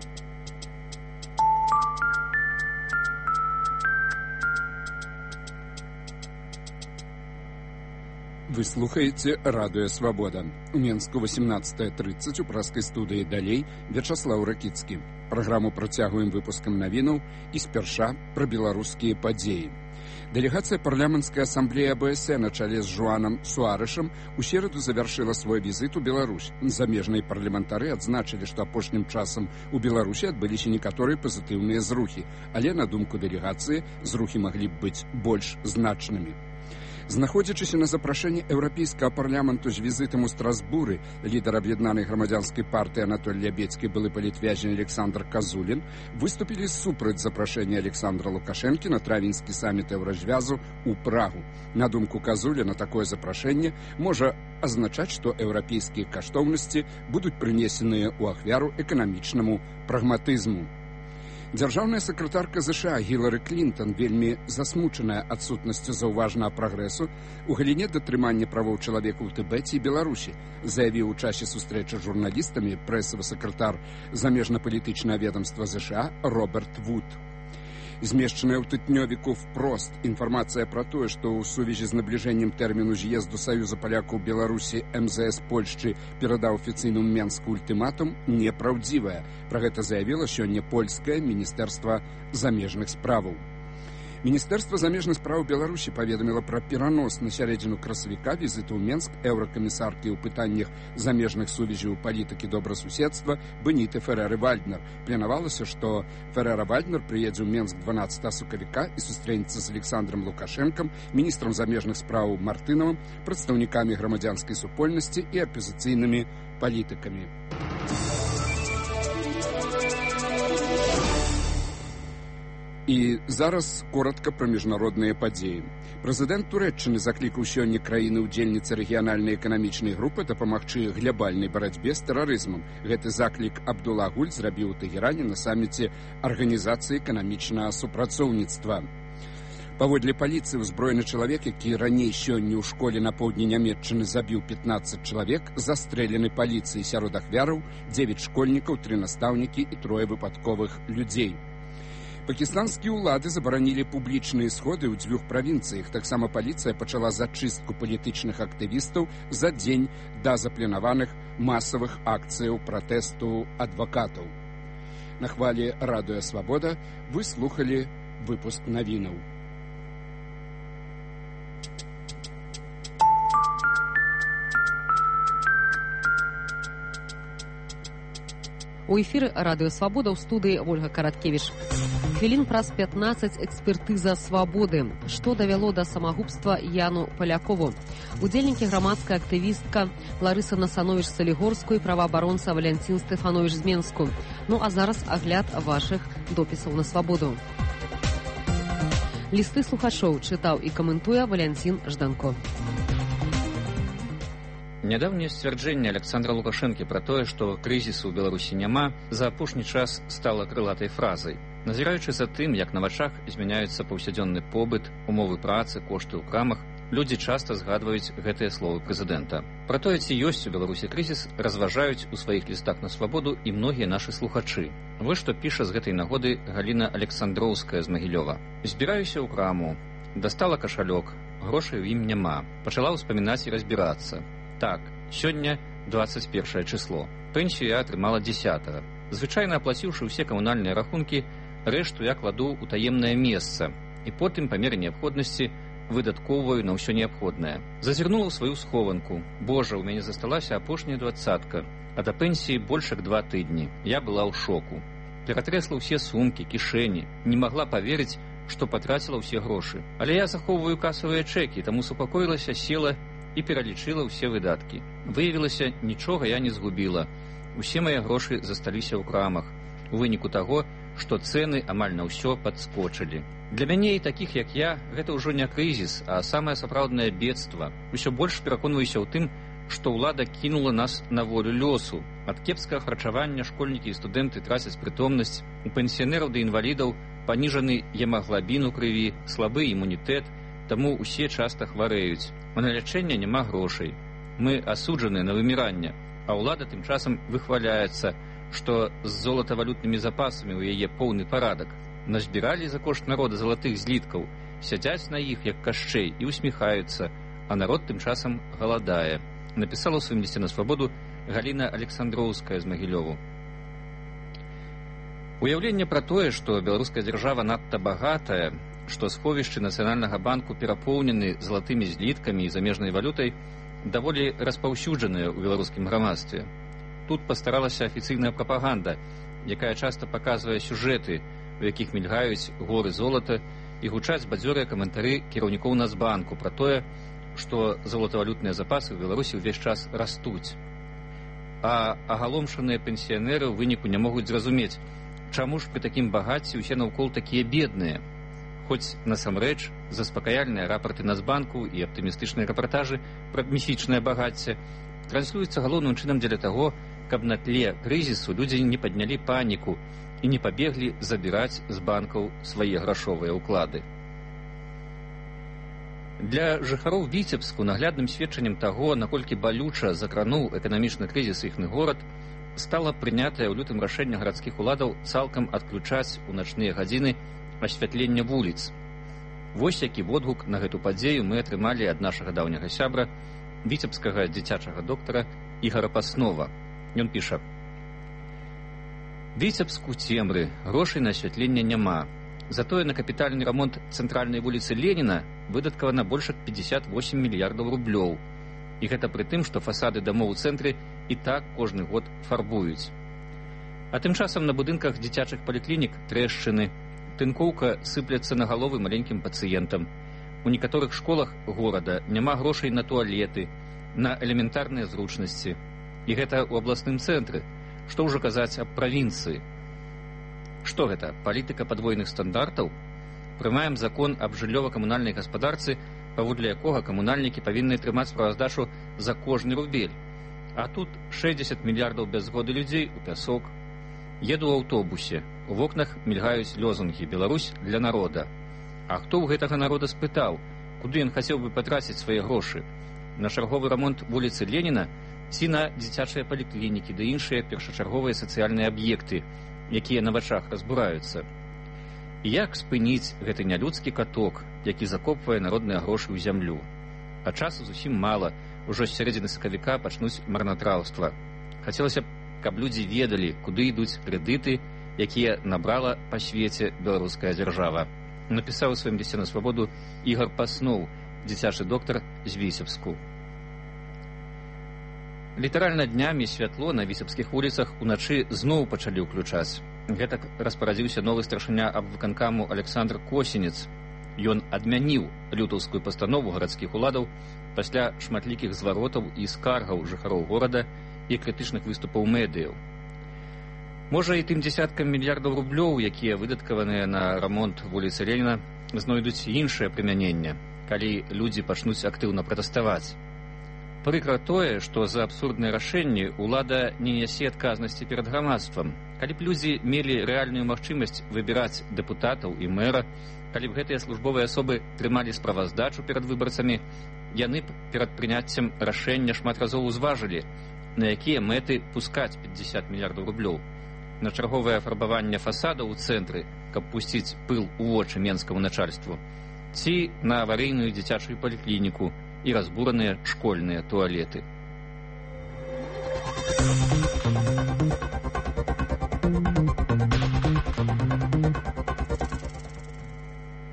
Вы слухаете «Радыё Свобода». У Менску 18:30 у праскай студыі «Далей» Вячаслаў Ракіцкі. Праграму працягваем выпускам навінаў і спярша пра беларускія падзеі. Делегация парламентской ассамблеи АБС на чале с Жуаном Суарышем у середу завершила свой визит у Беларусь. Замежные парламентары адзначылі, што апошнім часам у Беларусі адбыліся некаторыя пазітыўныя зрухі, але, на думку делегации, зрухі маглі б быць больш значнымі. Знаходзячыся на запрашэнні еўрапейскага парламенту з візітам у Страсбуры, лідар аб'яднанай грамадзянскай партыі Анатолій Лябедзькі, былы палітвязень Александр Казулін, выступілі супраць запрашэння Александра Лукашэнкі на травеньскі саміт еўразвязу ў Прагу. На думку Казуліна, такое запрашэнне можа азначаць, што еўрапейскія каштоўнасці будуць прынесеныя ў ахвяру эканамічнаму прагматызму. Дзяржаўная сакратарка ЗША Гілары Клінтон, вельмі засмучаная адсутнасцю заўважнага прагрэсу у галіне датрымання правоў чалавека ў Тыбеце і Беларусі, заявіў у часе сустрэчы з журналістамі прэсавы сакратар замежна-палітычнага ведомства ЗША Роберт Вуд. Змешчаная ў тытнёвіку «Впрост» інфармацыя пра тое, што ў сувязі з набліжэннем тэрміну з'езду Саюза палякаў Беларусі МЗС Польшчы перадаў афіцыйным Менску ультыматум, непраўдзівая. Пра гэта заявіла сёння польскае міністэрства замежных справаў. Міністэрства замежных справ Беларусі паведаміла пра перанос на сярэдзіну красавіка візіту ў Менск еўракамісаркі ў пытаннях замежных сувязяў палітыкі добрасуседства Беніты Ферэры-Вальднер. Планавалася, што Ферэра-Вальднер прыедзе ў Менск 12 сакавіка і сустрэнецца з Александром Лукашэнкам, міністрам замежных спраў Мартынавым, прадстаўнікамі грамадзянскай супольнасці і апазіцыйнымі палітыкамі. І зараз коротка пра міжнародныя падзеі. Прэзідэнт Турэччыны заклікаў сёння краіны-удзельніцы рэгіянальнай эканамічнай групы дапамагчы глябальнай барацьбе з тэрарызмам. Гэты заклік Абдулла Гуль зрабіў у Тэгеране на саміце Арганізацыі эканамічнага супрацоўніцтва. Паводле паліцыі, узброены чалавек, які раней сёння ў школе на поўдні Нямецчыны забіў 15 чалавек, застрэлены паліцыяй. Сярод ахвяраў 9 школьнікаў, 3 настаўнікі і 3 выпадковых людзей. Пакістанскія ўлады забаранілі публічныя сходы ў 2 правінцыях. Таксама паліцыя пачала зачыстку палітычных актывістаў за дзень да запланаваных масавых акцыяў пратэсту адвакатаў. На хвалі «Радыё Свобода» вы слухалі выпуск навінаў. У эфіры «Радыё Свобода» ў студыі Ольга Караткевіч. Хвілін праз 15 экспертыза «Свободы». Што давяло да самагубства Яну Палякову? Удзельнікі грамадская актывістка Ларыса Насановіч з Салігорску і праваабаронца Валянцін Стэфановіч з Менску. Ну а зараз агляд вашых допісаў на «Свободу». Лісты слухачоў чытаў і каментуе Валянцін Жданко. Нядаўняе сцвярджэнне Александра Лукашэнкі пра тое, што крызісу ў Беларусі няма, за апошні час стала крылатай фразай. Назіраючы за тым, як на вачах змяняюцца паўсядзённы побыт, умовы працы, кошты ў крамах, людзі часта згадваюць гэтыя словы прэзідэнта. Пра тое, ці ёсць у Беларусі крызіс, разважаюць у сваіх лістах на «Свободу» і многія нашы слухачы. Вось што піша з гэтай нагоды Галіна Александроўская з Магілёва. «Збіраюся ў краму. Дастала кашалёк. Грошай у ім няма. Пачала ўспамінаць і разбірацца. Так, сёння 21 число. Пенсію я атрымала 10-го. Звычайна аплаціўшы ўсе камунальныя рахункі, рэшту я кладу ў таемнае месца і потым па мере неабходнасці выдаткоўваю на ўсё неабходнае. Зазірнула ў сваю схованку. Божа, у мяне засталася апошняя 20-ка, а да пенсіі больш як 2 тыдні. Я была ў шоку. Ператрэсла ўсе сумкі, кішэні, не магла паверыць, што патраціла ўсе грошы. Але я захоўваю касавыя чэкі, таму супакоілася, села і пералічыла ўсе выдаткі. Выявілася, нічога я не згубіла. Усе мае грошы засталіся ў крамах. У выніку таго, што цэны амаль на ўсё падскочылі. Для мяне і такіх, як я, гэта ўжо не крызіс, а самае сапраўднае бедства. Усё больш пераконваюся ў тым, што ўлада кінула нас на волю лёсу. Ад кепскага харчавання школьнікі і студэнты трацяць прытомнасць, у пенсіянераў да інвалідаў паніжаны гемаглабін у крыві, слабы імунітэт, таму ўсе часта хварэюць. А на лячэнне няма грошай. Мы асуджаныя на выміранне, а ўлада тым часам выхваляецца, што з золатавалютнымі запасамі ў яе поўны парадак. Назбіралі за кошт народа залатых зліткаў, сядзяць на іх, як кашчэй, і усміхаюцца, а народ тым часам галадае. Напісала ў сваім лісце на свабоду Галіна Александроўская з Магілёву. Уяўленне пра тое, што беларуская дзяржава надта багатая, што сховішчы Нацыянальнага банку перапоўнены залатымі зліткамі і замежнай валютай, даволі распаўсюджаныя ў беларускім грамадстве. Тут пастаралася афіцыйная прапаганда, якая часта паказвае сюжэты, у якіх мільгаюць горы золата і гучаць бадзёрыя каментары кіраўнікоў Нацбанку пра тое, што золатавалютныя запасы ў Беларусі ўвесь час растуць. А агаломшаныя пенсіянеры ў выніку не могуць зразумець, чаму ж пры такім багацці ўсе наўкол такія бедныя. Хоць насамрэч заспакаяльныя рапорты Нацбанку і аптымістычныя рэпартажы пра месячнае багацце транслююцца галоўным чынам дзеля таго, каб на тле крызісу людзі не паднялі паніку і не пабеглі забіраць з банкаў свае грашовыя ўклады. Для жыхароў Віцебску наглядным сведчаннем таго, наколькі балюча закрануў эканамічны крызіс іхны горад, стала прынятае ў лютым рашэнне гарадскіх уладаў цалкам адключаць у начныя гадзіны асвятлення вуліц. Вось які водгук на гэту падзею мы атрымалі ад нашага даўняга сябра, віцебскага дзіцячага доктара Ігара Паснова. Ён піша: «Віцебску цемры, грошай на асвятленне няма. Затое на капітальны рамонт цэнтральнай вуліцы Леніна выдаткавана больш як 58 мільярдаў рублёў. І гэта пры тым, што фасады дамоў у цэнтры і так кожны год фарбуюць. А тым часам на будынках дзіцячых паліклінік трэшчыны, тынкоўка сыпляцца на галовы маленькім пацыентам. У некаторых школах горада няма грошай на туалеты, на элементарныя зручнасці. І гэта ў абласным цэнтры. Што ўжо казаць аб правінцыі? Што гэта, палітыка падвойных стандартаў? Прымаем закон аб жыллёва-камунальнай гаспадарцы, паводле якога камунальнікі павінны трымаць справаздачу за кожны рубель. А тут 60 мільярдаў без згоды людзей у пясок. Еду ў аўтобусе. У вокнах мільгаюць лозунгі «Беларусь для народа». А хто ў гэтага народа спытаў, куды ён хацеў бы патраціць свае грошы? На чарговы рамонт вуліцы Леніна ці на дзіцячыя паліклінікі ды іншыя першачарговыя сацыяльныя аб'екты, якія на вачах разбураюцца. Як спыніць гэты нялюдскі каток, які закопвае народныя грошы ў зямлю? А часу зусім мала, ужо з сярэдзіны сакавіка пачнуць марнатраўства. Хацелася б, каб людзі ведалі, куды ідуць крэдыты, якія набрала па свеце беларуская дзяржава. Напісаў у сваім лісце на свабоду Ігар Пасноў, дзіцячы доктар з Віцебску. Літаральна днямі святло на віцебскіх вуліцах уначы зноў пачалі ўключаць. Гэтак распарадзіўся новы старшыня абвыканкаму Александр Косінец. Ён адмяніў лютаўскую пастанову гарадскіх уладаў пасля шматлікіх зваротаў і скаргаў жыхароў горада і крытычных выступаў медыяў. Можа, і тым дзесяткам мільярдаў рублёў, якія выдаткаваныя на рамонт вуліцы Леніна, знойдуць іншае прымяненне, калі людзі пачнуць актыўна пратэставаць. Прыкра тое, што за абсурдныя рашэнні ўлада не нясе адказнасці перад грамадствам. Калі б людзі мелі рэальную магчымасць выбіраць дэпутатаў і мэра, калі б гэтыя службовыя асобы трымалі справаздачу перад выбарцамі, яны б перад прыняццем рашэння шмат разоў узважылі, на якія мэты пускаць 50 мільярдаў рублёў. На чарговае афарбаванне фасадаў у цэнтры, каб пусціць пыл у вочы менскаму начальству, ці на аварыйную дзіцячую паліклініку і разбураныя школьныя туалеты.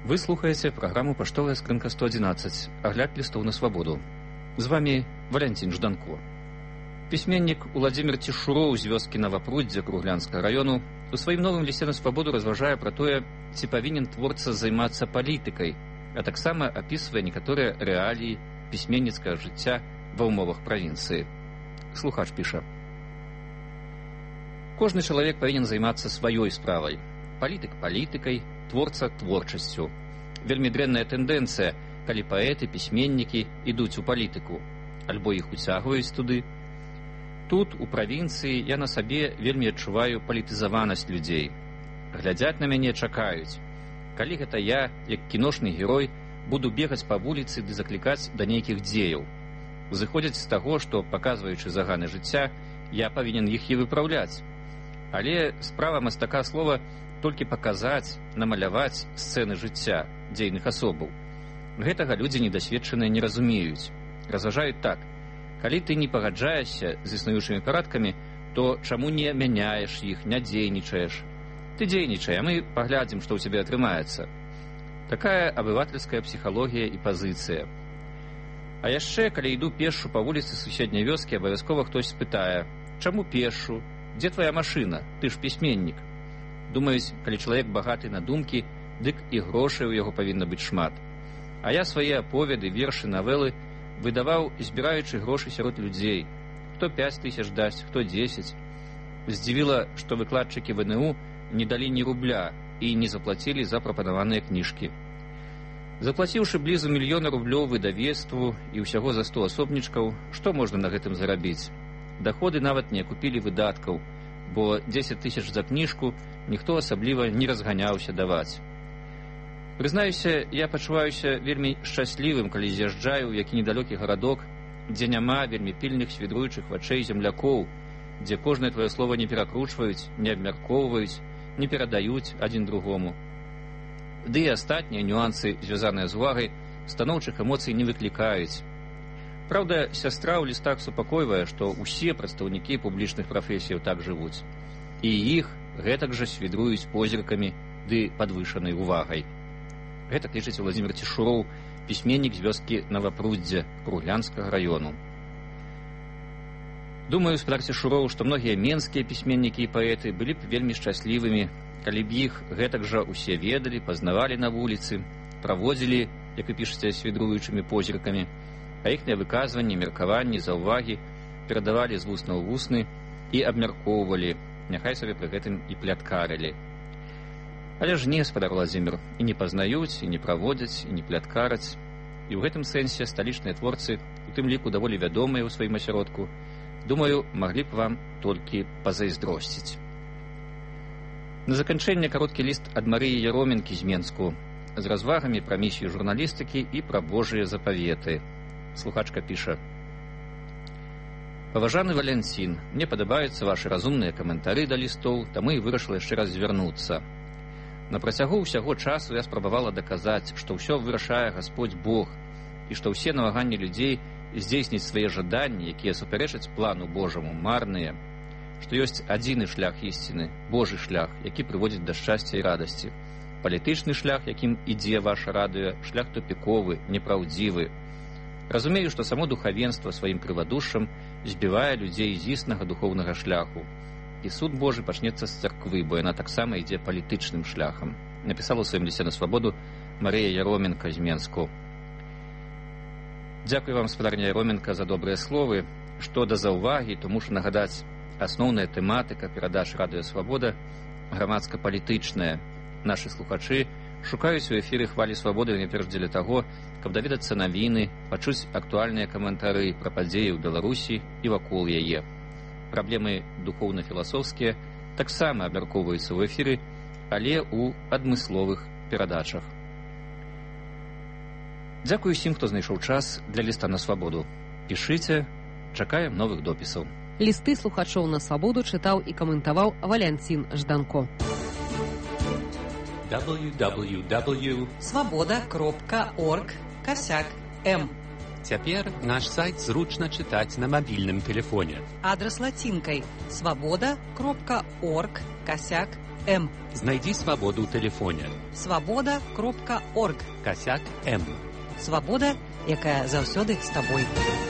Вы слухаеце праграму «Паштовая скрынка 111», агляд лістоў на свабоду. З вами Валянцін Жданко. Пісьменнік Уладзімір Цішуроў з вёскі Навапруддзя Круглянскага раёну у сваім новым лісце на свабоду разважае пра тое, ці павінен творца займацца палітыкай, а таксама апісвае некаторыя рэаліі пісьменніцкага жыцця ва ўмовах правінцыі. Слухач піша: кожны чалавек павінен займацца сваёй справай. Палітык палітыкай, творца творчасцю. Вельмі дрэнная тэндэнцыя, калі паэты, пісьменнікі ідуць у палітыку, альбо іх уцягваюць туды. Тут, у правінцыі, я на сабе вельмі адчуваю палітызаванасць людзей. Глядзяць на мяне, чакаюць. Калі гэта я, як кіношны герой, буду бегаць па вуліцы ды заклікаць да нейкіх дзеяў. Зыходзяць з таго, што, паказваючы заганы жыцця, я павінен іх і выпраўляць. Але справа мастака слова толькі паказаць, намаляваць сцэны жыцця дзейных асобаў. Гэтага людзі недасведчаныя не разумеюць. Разважаюць так: калі ты не пагаджаешся з існуючымі парадкамі, то чаму не мяняеш іх, не дзейнічаеш? Ты дзейнічай, а мы паглядзім, што ў цябе атрымаецца. Такая абывательская псіхалогія і пазіцыя. А яшчэ, калі іду пешшу па вуліцы суседняй вёскі, абавязкова хтось спытае: чаму пешшу? Дзе твая машына? Ты ж пісьменнік. Думаюць, калі чалавек багаты на думкі, дык і грошай у яго павінна быць шмат. А я свае аповеды, вершы, навелы выдаваў, збіраючы грошы сярод людзей. Хто 5 тысяч дасць, хто 10. Здзівіла, што выкладчыкі ВНУ не далі ні рубля і не заплацілі за прапанаваныя кніжкі. Заплаціўшы блізу 1 000 000 рублёў выдавецтву і ўсяго за 100 асобнічкаў, што можна на гэтым зарабіць? Даходы нават не акупілі выдаткаў, бо 10 тысяч за кніжку ніхто асабліва не разганяўся даваць. Прызнаюся, я пачуваюся вельмі шчаслівым, калі з'язджаю ў які недалёкі гарадок, дзе няма вельмі пільных свідруючых вачэй землякоў, дзе кожнае твоё слова не перакручваюць, не абмяркоўваюць, не перадаюць адзін другому. Ды і астатнія нюансы, звязаныя з увагай, станоўчых эмоцый не выклікаюць. Праўда, сястра ў лістах супакойвае, што ўсе прадстаўнікі публічных прафесіяў так жывуць. І іх гэтак жа свідруюць позіркамі ды падвышанай увагай. Гэта лічыць Уладзімір Цішуроў, пісьменнік з вёскі Навапруддзя Круглянскага раёну. Думаю, спадар Цішуроў, што многія менскія пісьменнікі і паэты былі б вельмі шчаслівымі, калі б іх гэтак жа ўсе ведалі, пазнавалі на вуліцы, праводзілі, як вы пішаце, свідруючымі позіркамі, а іхныя выказванні, меркаванні, заўвагі перадавалі з вусна ў вусны і абмяркоўвалі, няхай сабе пры гэтым і пляткарылі. Але ж не, спадар Уладзімір, і не пазнаюць, і не праводзяць, і не пляткараць. І ў гэтым сэнсе сталічныя творцы, у тым ліку даволі вядомыя ў сваім асяродку, думаю, маглі б вам толькі пазайздросціць. На заканчэнне кароткі ліст ад Марыі Яроменкі з Менску з развагамі пра місію журналістыкі і пра Божыя запаветы. Слухачка піша: паважаны Валянцін, мне падабаюцца вашы разумныя каментары да лістоў, таму і вырашыла яшчэ раз звярнуцца. На працягу ўсяго часу я спрабавала даказаць, што ўсё вырашае Гасподзь Бог і што ўсе намаганні людзей здзейсніць свае жаданні, якія супярэчаць плану Божаму, марныя, што ёсць адзіны шлях ісціны, Божы шлях, які прыводзіць да шчасця і радасці. Палітычны шлях, якім ідзе ваша радыё, шлях тупіковы, непраўдзівы. Разумею, што само духавенства сваім крывадушшам збівае людзей з існага духоўнага шляху. І суд Божы пачнецца з царквы, бо яна таксама ідзе палітычным шляхам. Напісала ў сваім лісце на свабоду Марыя Яроменка з Менску. Дзякуй вам, спадарня Яроменка, за добрыя словы. Што да заўвагі, то мушу нагадаць, асноўная тэматыка перадач радыё Свабода грамадска-палітычная. Нашы слухачы шукаюць у эфіры хвалі свабоды найперш дзеля таго, каб даведацца навіны, пачуць актуальныя каментары пра падзеі ў Беларусі і вакол яе. Праблемы духоўна-філасофскія таксама абмяркоўваюцца ў эфіры, але ў адмысловых перадачах. Дзякуй усім, хто знайшоў час для ліста на свабоду. Пішыце, чакаем новых допісаў. Лісты слухачоў на свабоду чытаў і каментаваў Валянцін Жданко. www.swaboda.org/m. Цяпер наш сайт зручна чытаць на мабільным тэлефоне. Адрас лацінкай: swaboda.org/m. М. Знайди свободу ў тэлефоне. Свабода.орг. _М. Свабода, якая заўсёды з табой.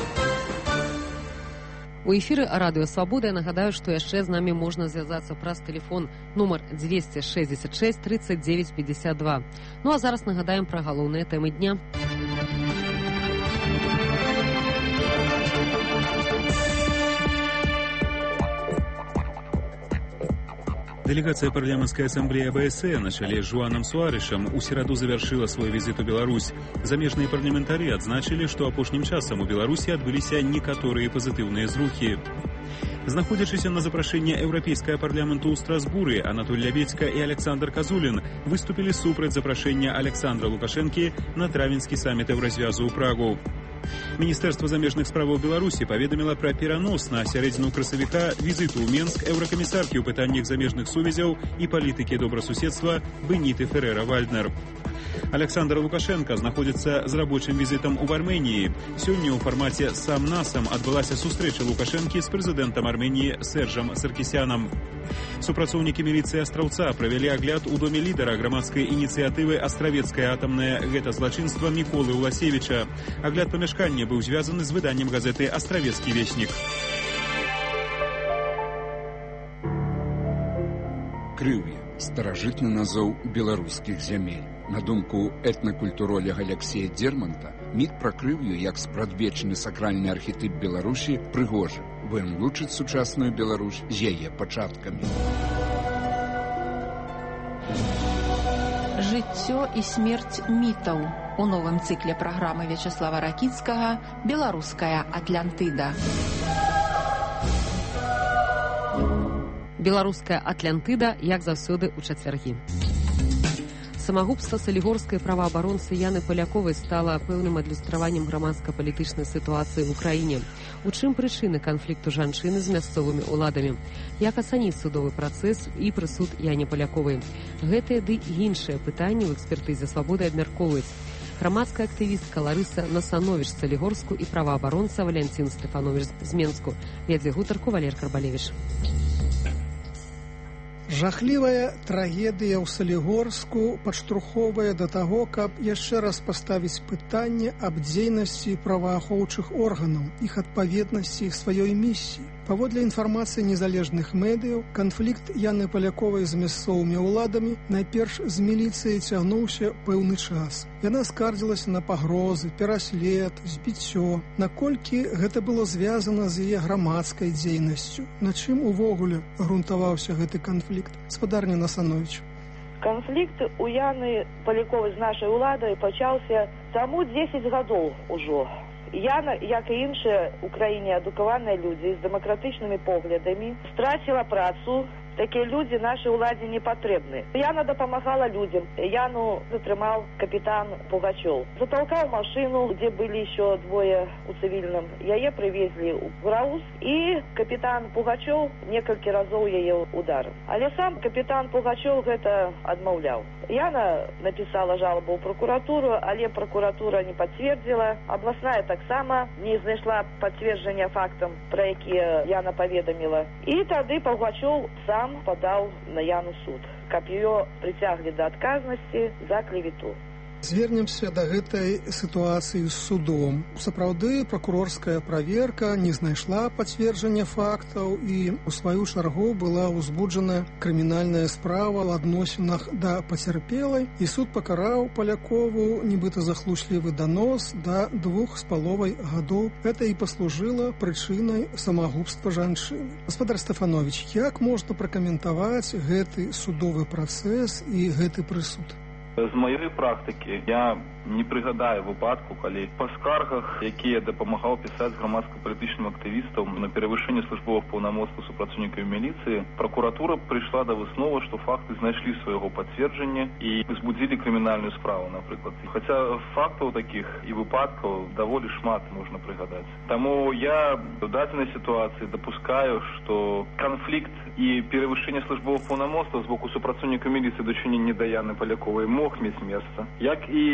У эфіры радыё Свабода. Я нагадаю, што яшчэ з намі можна звязацца праз тэлефон нумар 266 39 52. Ну а зараз нагадаем пра галоўныя тэмы дня. Делегация парламентской ассамблеи АБСЭ на чале с Жуаном Суарышем у сераду завершила свой визит у Беларусь. Замежные парламентары отзначили, что апошнім часам у Беларусі адбыліся некаторыя пазітыўныя зрухі. Знаходзячыся на запрашэнне Еўрапейскага парламенту ў Страсбуры, Анатоль Лябедзька и Александр Казулин выступили супраць запрашэння Александра Лукашэнкі на травеньскі саммит Еўразвязу ў Прагу. Міністэрства замежных справаў Беларусі паведаміла пра перанос на сярэдзіну красавіка візіту ў Менск еўракамісаркі ў пытаннях замежных сувязяў і палітыкі добрасуседства Беніты Ферера-Вальднер. Александр Лукашенко знаходзіцца з рабочым візітам у Арменіі. Сёння ў фармаце сам-насам адбылася сустрэча Лукашэнкі з прэзідэнтам Арменіі Сержам Саркісянам. Супрацоўнікі міліцыі Астраўца правялі агляд у доме лідара грамадскай ініцыятывы «Астравецкае атамнае гэтазлачынства» Міколы Уласевіча. Агляд памяшкання быў звязаны з выданнем газеты «Астравецкі вестнік». Крыўе – старажытны назоў беларускіх зямель. На думку этнакультуролога Алексея Дерманта, міт пра Крыўю як спрадвечны сакральны архетып Беларусі прыгожы, бо ён лучыць сучасную Беларусь з яе пачаткамі. Жыццё і смерць мітаў. У новым цыкле праграмы Вячеслава Ракіцкага «Беларуская Атлантыда». Беларуская Атлантыда, як заўсёды ў чацвяргі. Самагубства салігорскай праваабаронцы Яны Паляковай стала пэўным адлюстраваннем грамадска-палітычнай сітуацыі ў краіне. У чым прычыны канфлікту жанчыны з мясцовымі ўладамі? Як ацаніць судовы працэс і прысуд Яне Паляковай? Гэтыя ды іншыя пытанні ў экспертызе Свабоды абмяркоўваюць грамадская актывістка Ларыса Насановіч з Салігорску і праваабаронца Валянцін Стэфановіч з Менску. Вядзе гутарку Валер Карбалевіч. Жахлівая трагедыя ў Салігорску падштурхоўвае да таго, каб яшчэ раз паставіць пытанне аб дзейнасці праваахоўчых органаў, іх адпаведнасці сваёй місіі. Паводле інфармацыі незалежных медыяў, канфлікт Яны Паляковай з мясцовымі ўладамі найперш з міліцыяй цягнуўся пэўны час. Яна скардзілася на пагрозы, пераслед, збіццё. Наколькі гэта было звязана з яе грамадскай дзейнасцю? На чым увогуле грунтаваўся гэты канфлікт? Спадарня Насановіч. Канфлікт у Яны Паляковай з нашай уладай пачаўся таму 10 гадоў ужо. Яна, як і іншыя ў краіне адукаваныя людзі з дэмакратычнымі поглядамі, страціла працу. Такія людзі нашай уладзе не патрэбны. Яна дапамагала людзям. Яну затрымаў капітан Пугачёў. Заталкаў машыну, дзе былі еще двое у цывільным. Яе прывезлі ў Граус, і капітан Пугачёў некалькі разоў яе ударыў. Але сам капітан Пугачёў гэта адмаўляў. Яна напісала жалобу ў прокуратуру, але прокуратура не пацвердзіла. Абласная таксама не знайшла пацверджання фактам, пра якія Яна паведаміла. І тады Пугачёў сам падаў на Яну суд, каб ее прыцяглі да адказнасці за клевету. Звернемся да гэтай сітуацыі з судом. Сапраўды, пракурорская праверка не знайшла пацверджання фактаў і у сваю чаргу была ўзбуджана крымінальная справа ў адносінах да пацярпелай, і суд пакараў Палякову нібыта захлуслівы данос да 2,5 гадоў. Гэта і паслужыла прычынай самагубства жанчыны. Гаспадар Стэфановіч, як можна пракаментаваць гэты судовы працэс і гэты прысуд? З маёй практыкі я не прыгадаю выпадку, калі па скаргах, якія дапамагаў пісаць грамадска-палітычным актывістам на перавышэнне службовых паўнамоцтваў супрацоўнікаў міліцыі, пракуратура прыйшла да высновы, што факты знайшлі свайго пацверджання і узбудзілі крымінальную справу, напрыклад. Хаця фактаў такіх і выпадкаў даволі шмат можна прыгадаць. Таму я ў дадзенай сітуацыі дапускаю, што канфлікт і перавышэнне службовых паўнамоцтваў з боку супрацоўнікаў міліцыі дачынення да Яны Паляковай мог мець месца. Як і дапускаю,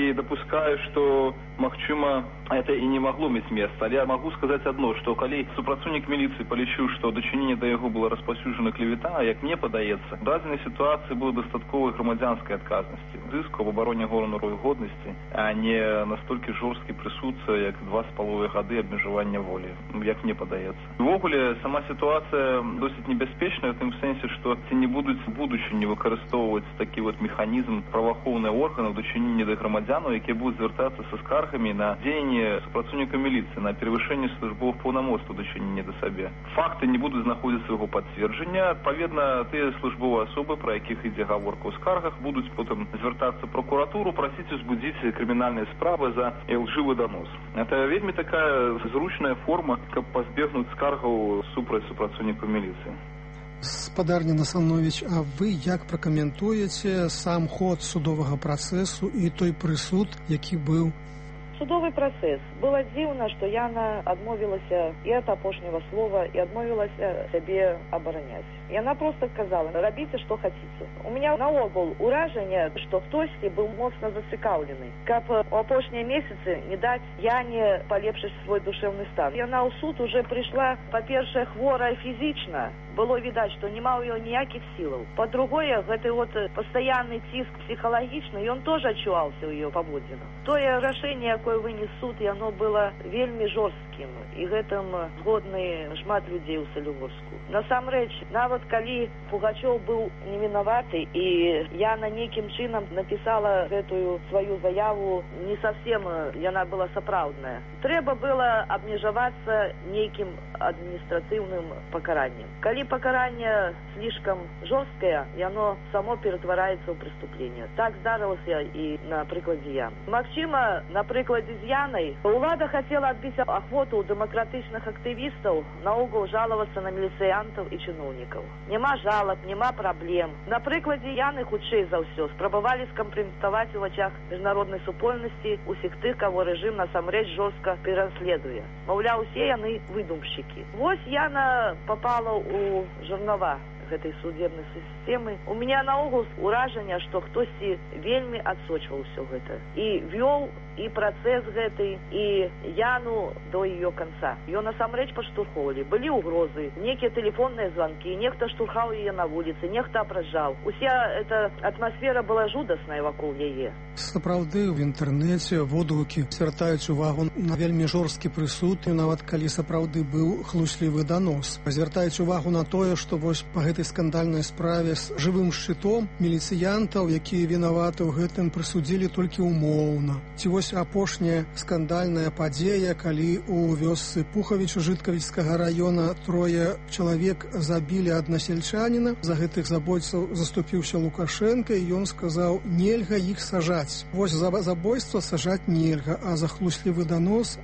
дапускаю, што магчыма это і не магло мець месца, але я магу сказаць адно, што калі супрацоўнік міліцыі палічыў, што дачыненне да яго была распаўсюджана клевета, як мне падаецца, у дадзенай сітуацыі было дастатковай грамадзянскай адказнасці, зыску в абароне гонару і годнасці, а не настолькі жорсткі прысуд, як 2,5 гады абмежавання волі, як мне падаецца. Увогуле, сама сітуацыя досыць небяспечная в тым сэнсе, што ці не будуць в будучыні выкарыстоўваць такі механізм праваахоўных органаў дачынення да грамадзянаў, якія будуць звяртацца са скаргамі на дзеянні супрацоўніка міліцыі, на перавышэнне службовых паўнамоцтваў дачынення да сабе. Факты не будуць знаходзіць свайго пацверджання. Адпаведна, тыя службовыя асобы, пра якіх ідзе гаворка ў скаргах, будуць потым звяртацца ў пракуратуру, прасіць узбудзіць крымінальныя справы за лжывы данос. Это вельмі такая зручная форма, каб пазбегнуць скаргаў супраць супрацоўнікаў міліцыі. Спадарня Насанович, а вы як пракаментуеце сам ход судовага працэсу і той прысуд, які быў? Судовый працэс. Было дзіўна, што Яна адмовілася і ад апошняга слова, і адмовілася сябе абараняць. Яна просто сказала: рабіце, што хаціце. У меня наогул уражанне, што хтосьці быў моцна зацікаўлены, каб у апошнія месяцы не даць Яне палепшыць свой душэўны стан. Яна ў суд уже прыйшла, па-першае, хворая фізічна. Было відаць, што няма ў ёй ніякіх сілаў. Па-другое, гэты пастаянны ціск псіхалагічны, ён тоже адчуваўся ў ёй паводзінах. Тое рашэнне, якое вынес суд, яно было вельмі жорсткім, і гэтым згодны шмат людзей у Салігорску. Насамрэч, нават калі Пугачёў быў невінаваты і Яна нейкім чынам напісала гэтую сваю заяву, не совсем яна была сапраўдная. Трэба было абмежавацца нейкім адміністратыўным пакараннем. Калі пакаранне слишком жорсткае, яно само ператвараецца ў преступление. Так здарылася і на прыкладзе Яны. Магчыма, на прыкладзе з Янай улада хацела адбіць ахвоту ў дэмакратычных актывістаў наогул жалавацца на міліцыянтаў і чыноўнікаў. Няма жалаб, няма праблем. На прыкладзе Яны, хутчэй за ўсё, спрабавалі скампраметаваць у вачах міжнароднай супольнасці усіх тых, каго рэжым насамрэч жорстка пераследуе. Маўляў, усе яны выдумшчыкі. Вось Яна попала у журнала гэтай судебнай сістэмы. У меня наогул уражанне, што хтосьці вельмі адсочваў усё гэта. І вёў і працэс гэты, і Яну до ее конца. Ее насамрэч падштурхоўвалі. Былі ўгрозы, некія тэлефонныя званкі, нехта штурхаў яе на вуліцы, нехта абражаў. Уся эта атмасфера была жудасная вакол яе. Сапраўды, в інтэрнэце водгукі звяртаюць увагу на вельмі жорсткі прысуд, і нават калі сапраўды быў хлуслівы данос. Звяртаюць увагу на тое, што вось па гэтай скандальнай справе з жывым шчытом міліцыянтаў, якія вінаваты ў гэтым, прысудзілі толькі ўмоўна. Ці вось апошняя скандальная падзея, калі у вёсцы Пухавіч Жыткавіцкага района 3 чалавек забілі аднасельчаніна. За гэтых забойцаў заступіўся Лукашенко, і ён сказаў: нельга іх сажаць. Вось за забойства сажаць нельга, а за хлуслівы данос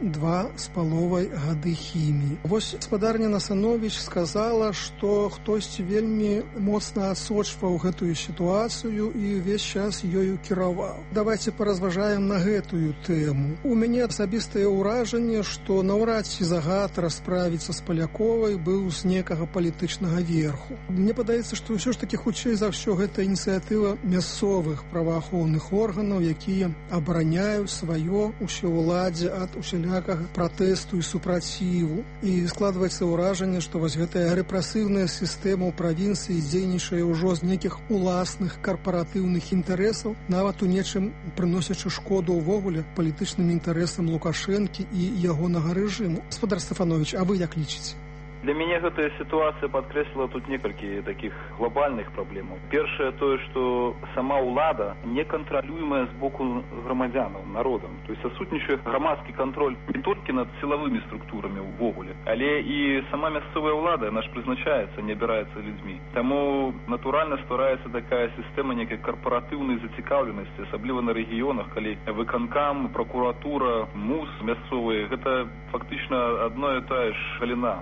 2,5 гады хіміі. Вось спадарня Насанович сказала, што хтосьці вельмі моцна адсочваў гэтую сітуацыю і ўвесь час ёю кіраваў. Давайте паразважаем на гэтую тэму. У мяне асабістае ўражанне, што наўрад ці загад расправіцца з Паляковай быў з некага палітычнага верху. Мне падаецца, што ўсё ж такі хутчэй за ўсё гэта ініцыятыва мясцовых праваахоўных органаў, якія абараняюць сваё усеўладдзе ад усялякага пратэсту і супраціву. І складваецца ўражанне, што вось гэтая рэпрэсіўная сістэма ў правінцыі дзейнічае ўжо з нейкіх уласных карпаратыўных інтарэсаў, нават у нечым прыносячы шкоду ўвогуле палітычным інтарэсам Лукашэнкі і ягонага рэжыму. Спадар Стефанович, а вы як лічыце? Для мяне гэтая сітуацыя падкрэсліла тут некалькі такіх глобальных праблемаў. Першае тое, што сама ўлада некантралюемая з боку грамадзянаў, народам. То есть адсутнічае грамадскі кантроль не толькі над сілавымі структурамі ўвогуле, але і сама мясцовая ўлада, яна ж прызначаецца, не абіраецца людзьмі. Таму натуральна ствараецца такая сістэма некай карпаратыўнай зацікаўленасці, асабліва на рэгіёнах, калі выканкам, пракуратура, МУС мясцовыя, гэта фактычна адно і тая ж галіна ўлады.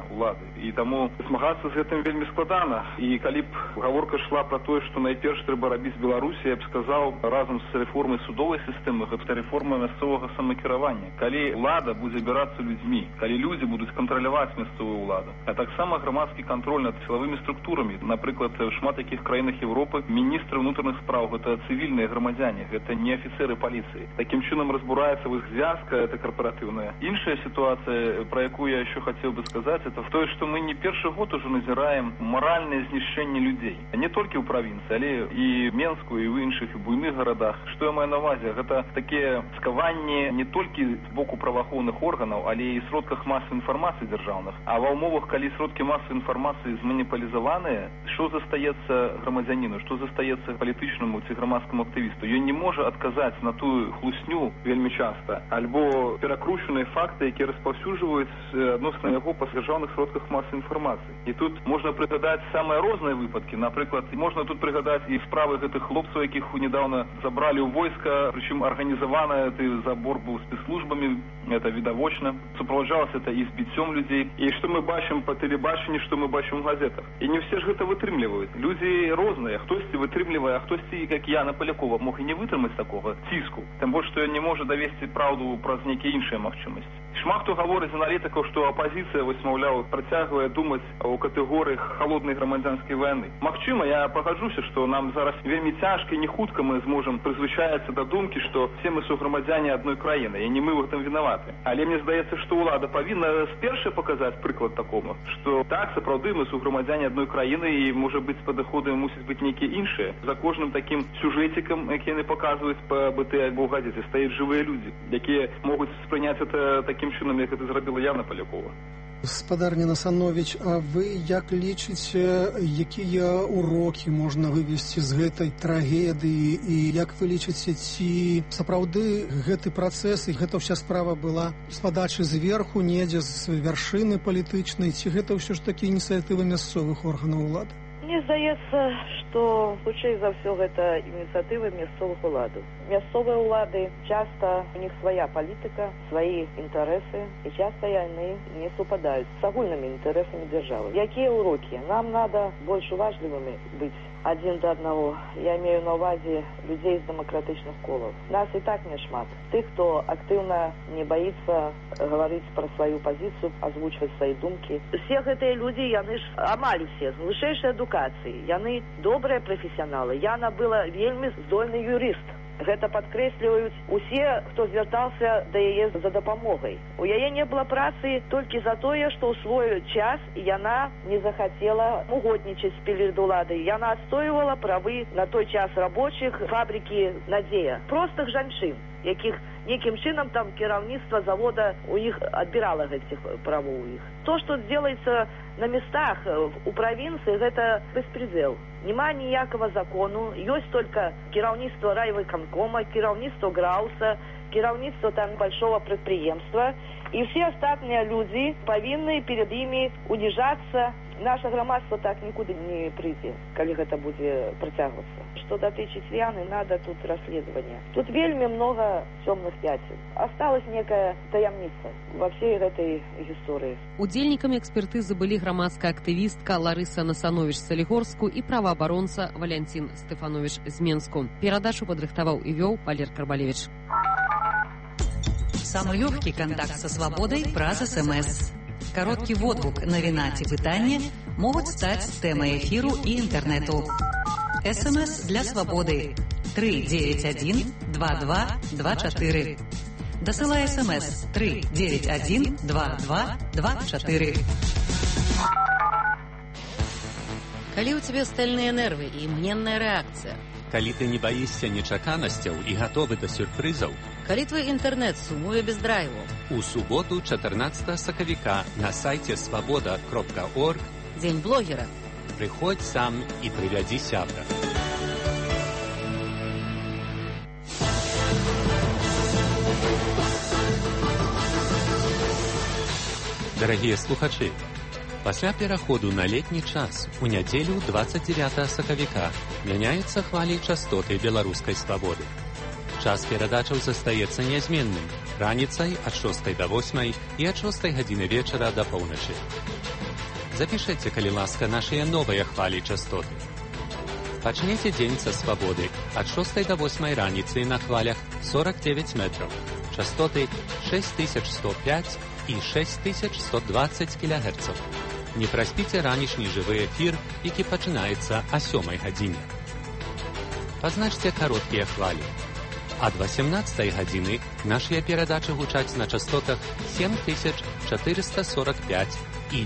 і таму змагацца з гэтым вельмі складана. І калі б гаворка шла пра тое, што найперш трэба рабіць Беларусі, я б сказаў, разам з рэформай судовай сістэмы, гэта рэформа мясцовага самакіравання. Калі ўлада будзе абірацца людзьмі, калі людзі будуць кантраляваць мясцовую ўладу, а таксама грамадскі кантроль над сілавымі структурамі. Напрыклад, в шмат якіх краінах Европы міністры ўнутраных спраў гэта цывільныя грамадзяне, гэта не афіцеры паліцыі. Такім чынам разбураецца іх звязка, это корпоративная. Іншая ситуация, про якую я еще хотел бы сказать, это в той, что мы не першы год уже назираем моральное знішчэнне людей. Не только у провинции, але и Менску, и в іншых, и буйных городах. Что я маю на увазе? Это такие скаванні не только с боку правоохоўных органов, але и сродках массовой информации державных. А в умовах, коли сродки массовой информации зманіпалізаваныя, что застаецца громадянину, что застаецца політычному ці громадскому активисту? Ён не может отказать на ту хлусню вельмі часто, альбо перакручаныя факты, якія распаўсюджваюць адносна яго па дзяржаўных сродках масавай інфармацыі. І тут можна прыгадаць самыя розныя выпадкі. Напрыклад, можна тут прыгадаць і справы гэтых хлопцаў, якіх недавно забралі ў войска, прычым арганізаваны гэты забор быў спецслужбамі, это відавочна. Суправаджалася это і збіццём людзей. І што мы бачым па тэлебачанні, што мы бачым у газетах. І не все ж гэта вытрымліваюць. Людзі розныя. Хтосьці вытрымлівае, а хтосьці, як Яна Палякова, мог і не вытрымаць такога ціску. Тым больш, што ён не можа давесці праўду праз нейкія іншыя магчымасці. Шмат хто гаворыць з аналітыкаў, што апазіцыя, вось, маўляў, працягвае думаць у катэгорыях халоднай грамадзянскай вайны. Магчыма, я пагаджуся, што нам зараз вельмі цяжка і не хутка мы зможам прызвычацца да думкі, што все мы суграмадзяне адной краіны, і не мы ў гэтым вінаваты. Але мне здаецца, што ўлада павінна спершу паказаць прыклад такому, што так, сапраўды мы суграмадзяне адной краіны, і, можа быць, падыходы мусяць быць нейкія іншыя. За кожным такім сюжэцікам, які яны паказваюць па БТ альбо ў газеце, стаяць жывыя людзі, якія могуць спрыняць это такім чынам, як гэта зрабіла Яна Палякова. Гаспадар Ненасанович, а вы як лічыце, якія урокі можна вывесці з гэтай трагедыі, і як вы лічыце, ці сапраўды гэты працэс і гэта ўся справа была з падачы зверху, недзе з вяршыны палітычнай, ці гэта ўсё ж такі ініцыятыва мясцовых органаў улады? Мне здаецца, што хутчэй за ўсё гэта ініцыятыва мясцовых уладаў. Мясцовыя ўлады часта у них свая палітыка, свае інтарэсы, і часта яны не супадаюць з агульнымі інтарэсамі дзяржавы. Якія урокі? Нам надо больш уважлівымі быць адзін да аднаго. Я имею на увазе людзей з дэмакратычных колаў. Нас і так не шмат. Тых, хто актыўна не баіцца гаварыць пра сваю пазіцыю, азвучваць свае думкі. Все гэтыя людзі, яны ж амаль усе з вышэйшай адукацыі. Яны добрыя прафесіяналы. Яна была вельмі здольны юрыст. Гэта падкрэсліваюць усе, хто звяртаўся да яе за дапамогай. У яе не было працы толькі за тое, што ў свой час яна не захацела угоднічаць перад уладай. Яна адстойвала правы на той час рабочых фабрыкі «Надзея». Простых жанчын, якіх некім чынам там кіраўніцтва завода у іх адбірала гэтых правоў у іх. То, што делается на местах у правінцыі, гэта беспредел. Нема ніякага закону, ёсць только кіраўніцтва райвыканкома, кіраўніцтва Грауса, кіраўніцтва там большого прадпрыемства, і все астатнія людзі павінны перед імі уніжацца. Наша грамадства так нікуды не прыйдзе, калі гэта будзе працягвацца. Што датычыць Яны, надо тут расследаванне. Тут вельмі много цёмных пяцін. Осталась некая таямніца во всей гэтай гісторыі. Удзельнікамі экспертызы былі грамадская актывістка Ларыса Насанович з Салігорску і праваабаронца Валянцін Стэфанович з Менску. Перадачу падрыхтаваў і вёў Валер Карбалевич. Самый легкий контакт со свободой праз СМС. Короткий водгук навіна ці пытанне могуць стаць тэмай эфіру і інтэрнэту. СМС для свабоды 391 2224. Дасылай СМС 391 2224. Калі ў цябе стальныя нервы і імгненная рэакцыя, калі ты не баішся нечаканасцяў і гатовы да сюрпрызаў, калі твой інтэрнэт сумуе без драйву, у суботу 14 сакавіка на сайце свабода.орг дзень блогера. Прыходзь сам і прывядзі сябра. Дарагія слухачы, пасля пераходу на летні час у нядзелю 29 сакавіка мяняюцца хвалі частоты беларускай свабоды. Час перадачаў застаецца нязменным раніцай ад 6 до 8 і ад 6 гадзіны вечара да поўначы. Запішыце, калі ласка, нашыя новыя хвалі частоты. Пачнеце дзень са свабоды ад 6 до 8 раніцы на хвалях 49 метров, частоты 6105 і 6120 кГц. Не праспіце ранішні жывы эфір, які пачынаецца о 7 гадзіне. Пазначце кароткія хвалі. Ад 18 гадзіны нашыя перадачы гучаць на частотах 7445 і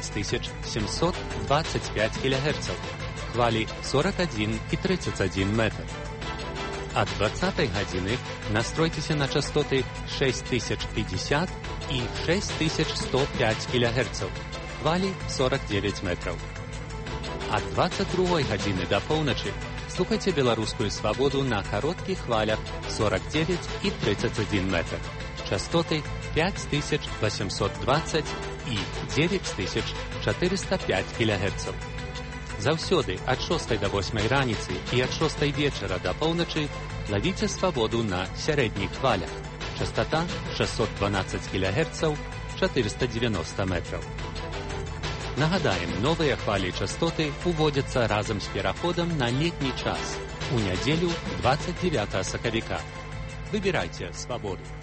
9725 кГц, хвалі 41 і 31 метр. Ад 20 гадзіны настройцеся на частоты 6050 і 6105 кГц, хвалі 49 метров. Ад 22 гадзіны да поўначы слухайце беларускую свабоду на кароткіх хвалях 49 і 31 метр, частоты 5820 і 9405 кГц. Заўсёды ад 6 до 8 раніцы і ад 6 вечара да поўначы лавіце свабоду на сярэдніх хвалях, частота 612 кГц, 490 метров. Нагадаем, новыя хвалі частоты уводзяцца разам з пераходам на летні час у нядзелю 29 сакавіка. Выбірайце свабоду.